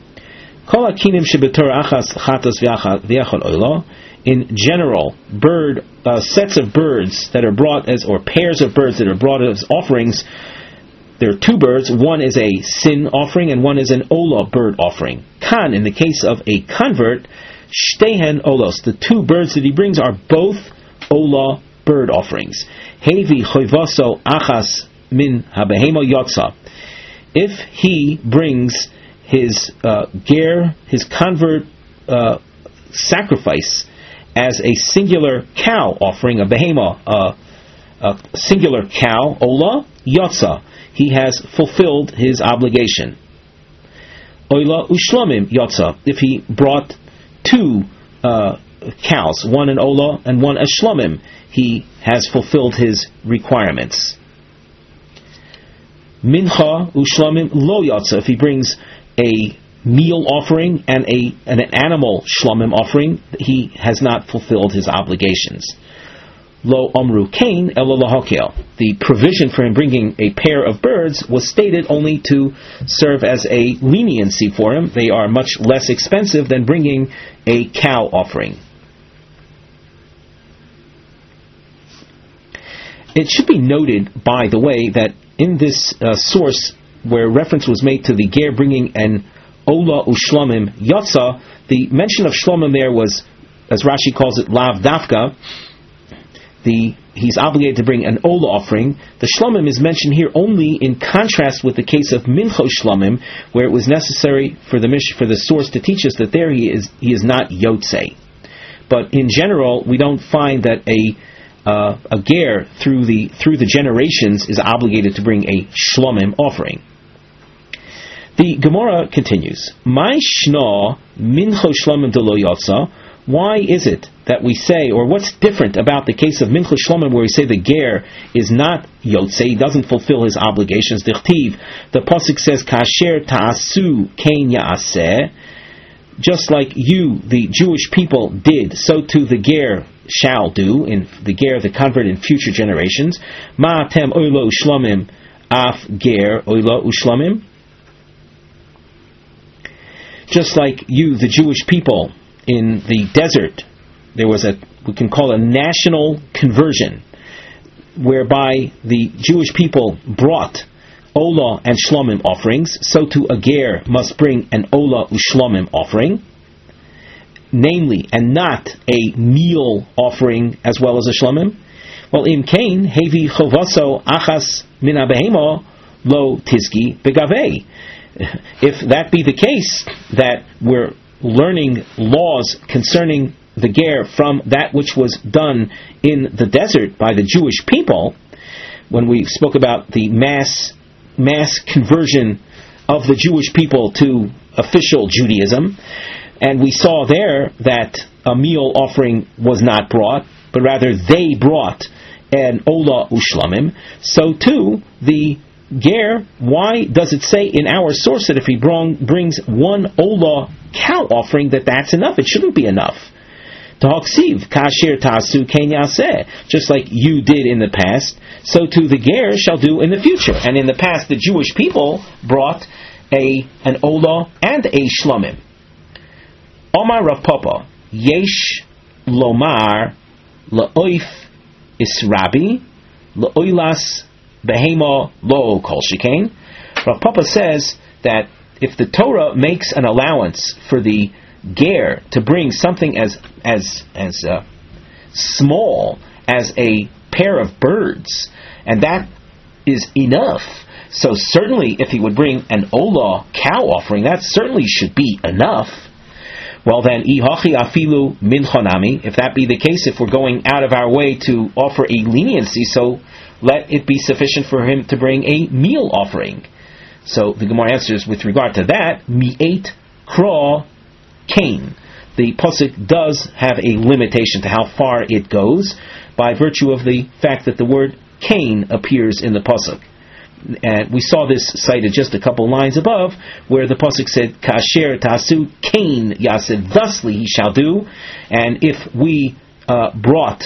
In general, sets of birds that are brought as, or pairs of birds that are brought as offerings, there are two birds. One is a sin offering and one is an olah bird offering. Kan, in the case of a convert, shtehen olos, the two birds that he brings are both olah bird offerings. Hevi choivaso achas min habehemo yotza. If he brings his his convert sacrifice as a singular cow offering, a behema, a singular cow, ola, yotza, he has fulfilled his obligation. Oila ushlamim yotza, if he brought two cows, one an ola and one a shlamim, he has fulfilled his requirements. Mincha ushlamim lo yotza, if he brings a meal offering and an animal shlamim offering, he has not fulfilled his obligations. Lo omru kain elo lahakel. The provision for him bringing a pair of birds was stated only to serve as a leniency for him. They are much less expensive than bringing a cow offering. It should be noted, by the way, that in this source where reference was made to the ger bringing an ola ushlamim yotza, the mention of shlamim there was, as Rashi calls it, lav dafka. He's obligated to bring an ola offering. The shlamim is mentioned here only in contrast with the case of mincho shlamim, where it was necessary for the source to teach us that there he is not yotzei. But in general, we don't find that a ger through the generations is obligated to bring a shlomim offering. The Gemara continues, "My shna mincho shlomim delo yotza." Why is it that we say, or what's different about the case of mincho shlomim, where we say the ger is not yotzei, he doesn't fulfill his obligations? Dichtiv, the pasuk says, "Kasher ta'asu kein ya'aseh." Just like you, the Jewish people, did, so too the ger shall do, in the ger, the convert in future generations. Ma'atem oilo ushlamim af ger oilo ushlamim. Just like you, the Jewish people, in the desert, there was we can call a national conversion, whereby the Jewish people brought Ola and Shlomim offerings, so too a ger must bring an Ola uShlomim offering, namely, and not a meal offering as well as a Shlomim. Well, in Cain, Hevi Chovaso Achas Min Abehemo Lo Tizki Begavei. If that be the case, that we're learning laws concerning the ger from that which was done in the desert by the Jewish people, when we spoke about the mass conversion of the Jewish people to official Judaism, and we saw there that a meal offering was not brought, but rather they brought an Ola Ushlamim, so too the ger, why does it say in our source that if he brings one Ola cow offering, that's enough? It shouldn't be enough. Ta'aksiv, kasher ta'asu kein yaseh. Just like you did in the past, so too the ger shall do in the future. And in the past, the Jewish people brought an Ola and a Shlomim. Omar Rav Papa, yesh lomar la'oif israbi la'oilas behema lo kol shekain. Rav Papa says that if the Torah makes an allowance for the ger to bring something as small as a pair of birds, and that is enough, so certainly if he would bring an Ola cow offering, that certainly should be enough. Well then, ihachi afilu min chonami, if that be the case, if we're going out of our way to offer a leniency, so let it be sufficient for him to bring a meal offering. So the Gemara answers with regard to that, mi'et kra kain. The pasuk does have a limitation to how far it goes by virtue of the fact that the word kain appears in the pasuk. And we saw this cited just a couple lines above, where the pasuk said, "Kasher tasu kain yaseh," thusly he shall do. And if we brought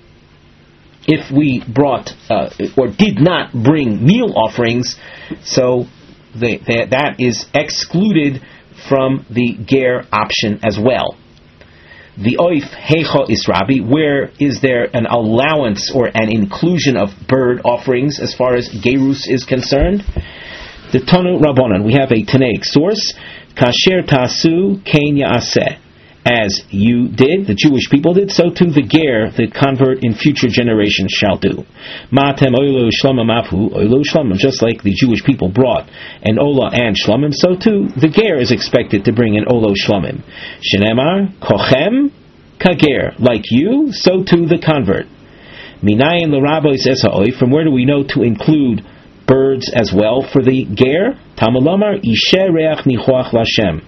or did not bring meal offerings, so that is excluded from the ger option as well. The oif heicha israbi, where is there an allowance or an inclusion of bird offerings as far as gerus is concerned? The Tanu Rabbanan, we have a Tanaic source, kasher tasu kein ya'aseh. As you did, the Jewish people did, so too the ger, the convert in future generations, shall do. Ma'atem oilo shlomim afu oilo shlomim. Just like the Jewish people brought an ola and shlomim, so too the ger is expected to bring an olo shlomim. Shenemar kochem kager, like you, so too the convert. Minayin l'rabois es ha'oy. From where do we know to include birds as well for the ger? Tamalomar ishe reach nichoach lashem.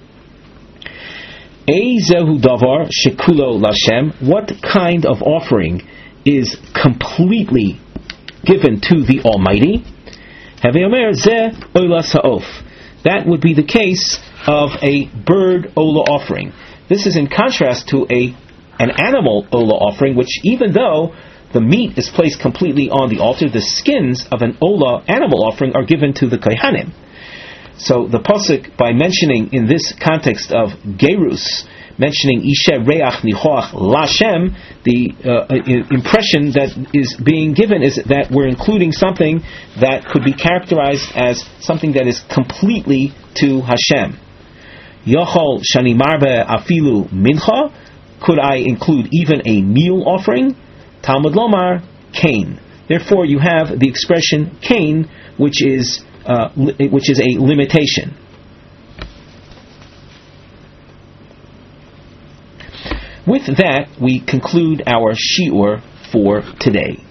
Eizehu davar shekulo lashem. What kind of offering is completely given to the Almighty? Havei omer zeh oilas ha'of. That would be the case of a bird ola offering. This is in contrast to an animal ola offering, which even though the meat is placed completely on the altar, the skins of an ola animal offering are given to the kohanim. So the pasuk, by mentioning in this context of gerus, mentioning Ishe Reach Nichoach Lashem, the impression that is being given is that we're including something that could be characterized as something that is completely to Hashem. Yochol Shani Marbe Afilu Mincha, could I include even a meal offering? Talmud Lomar, Kain. Therefore, you have the expression Kain, which is a limitation. With that, we conclude our shiur for today.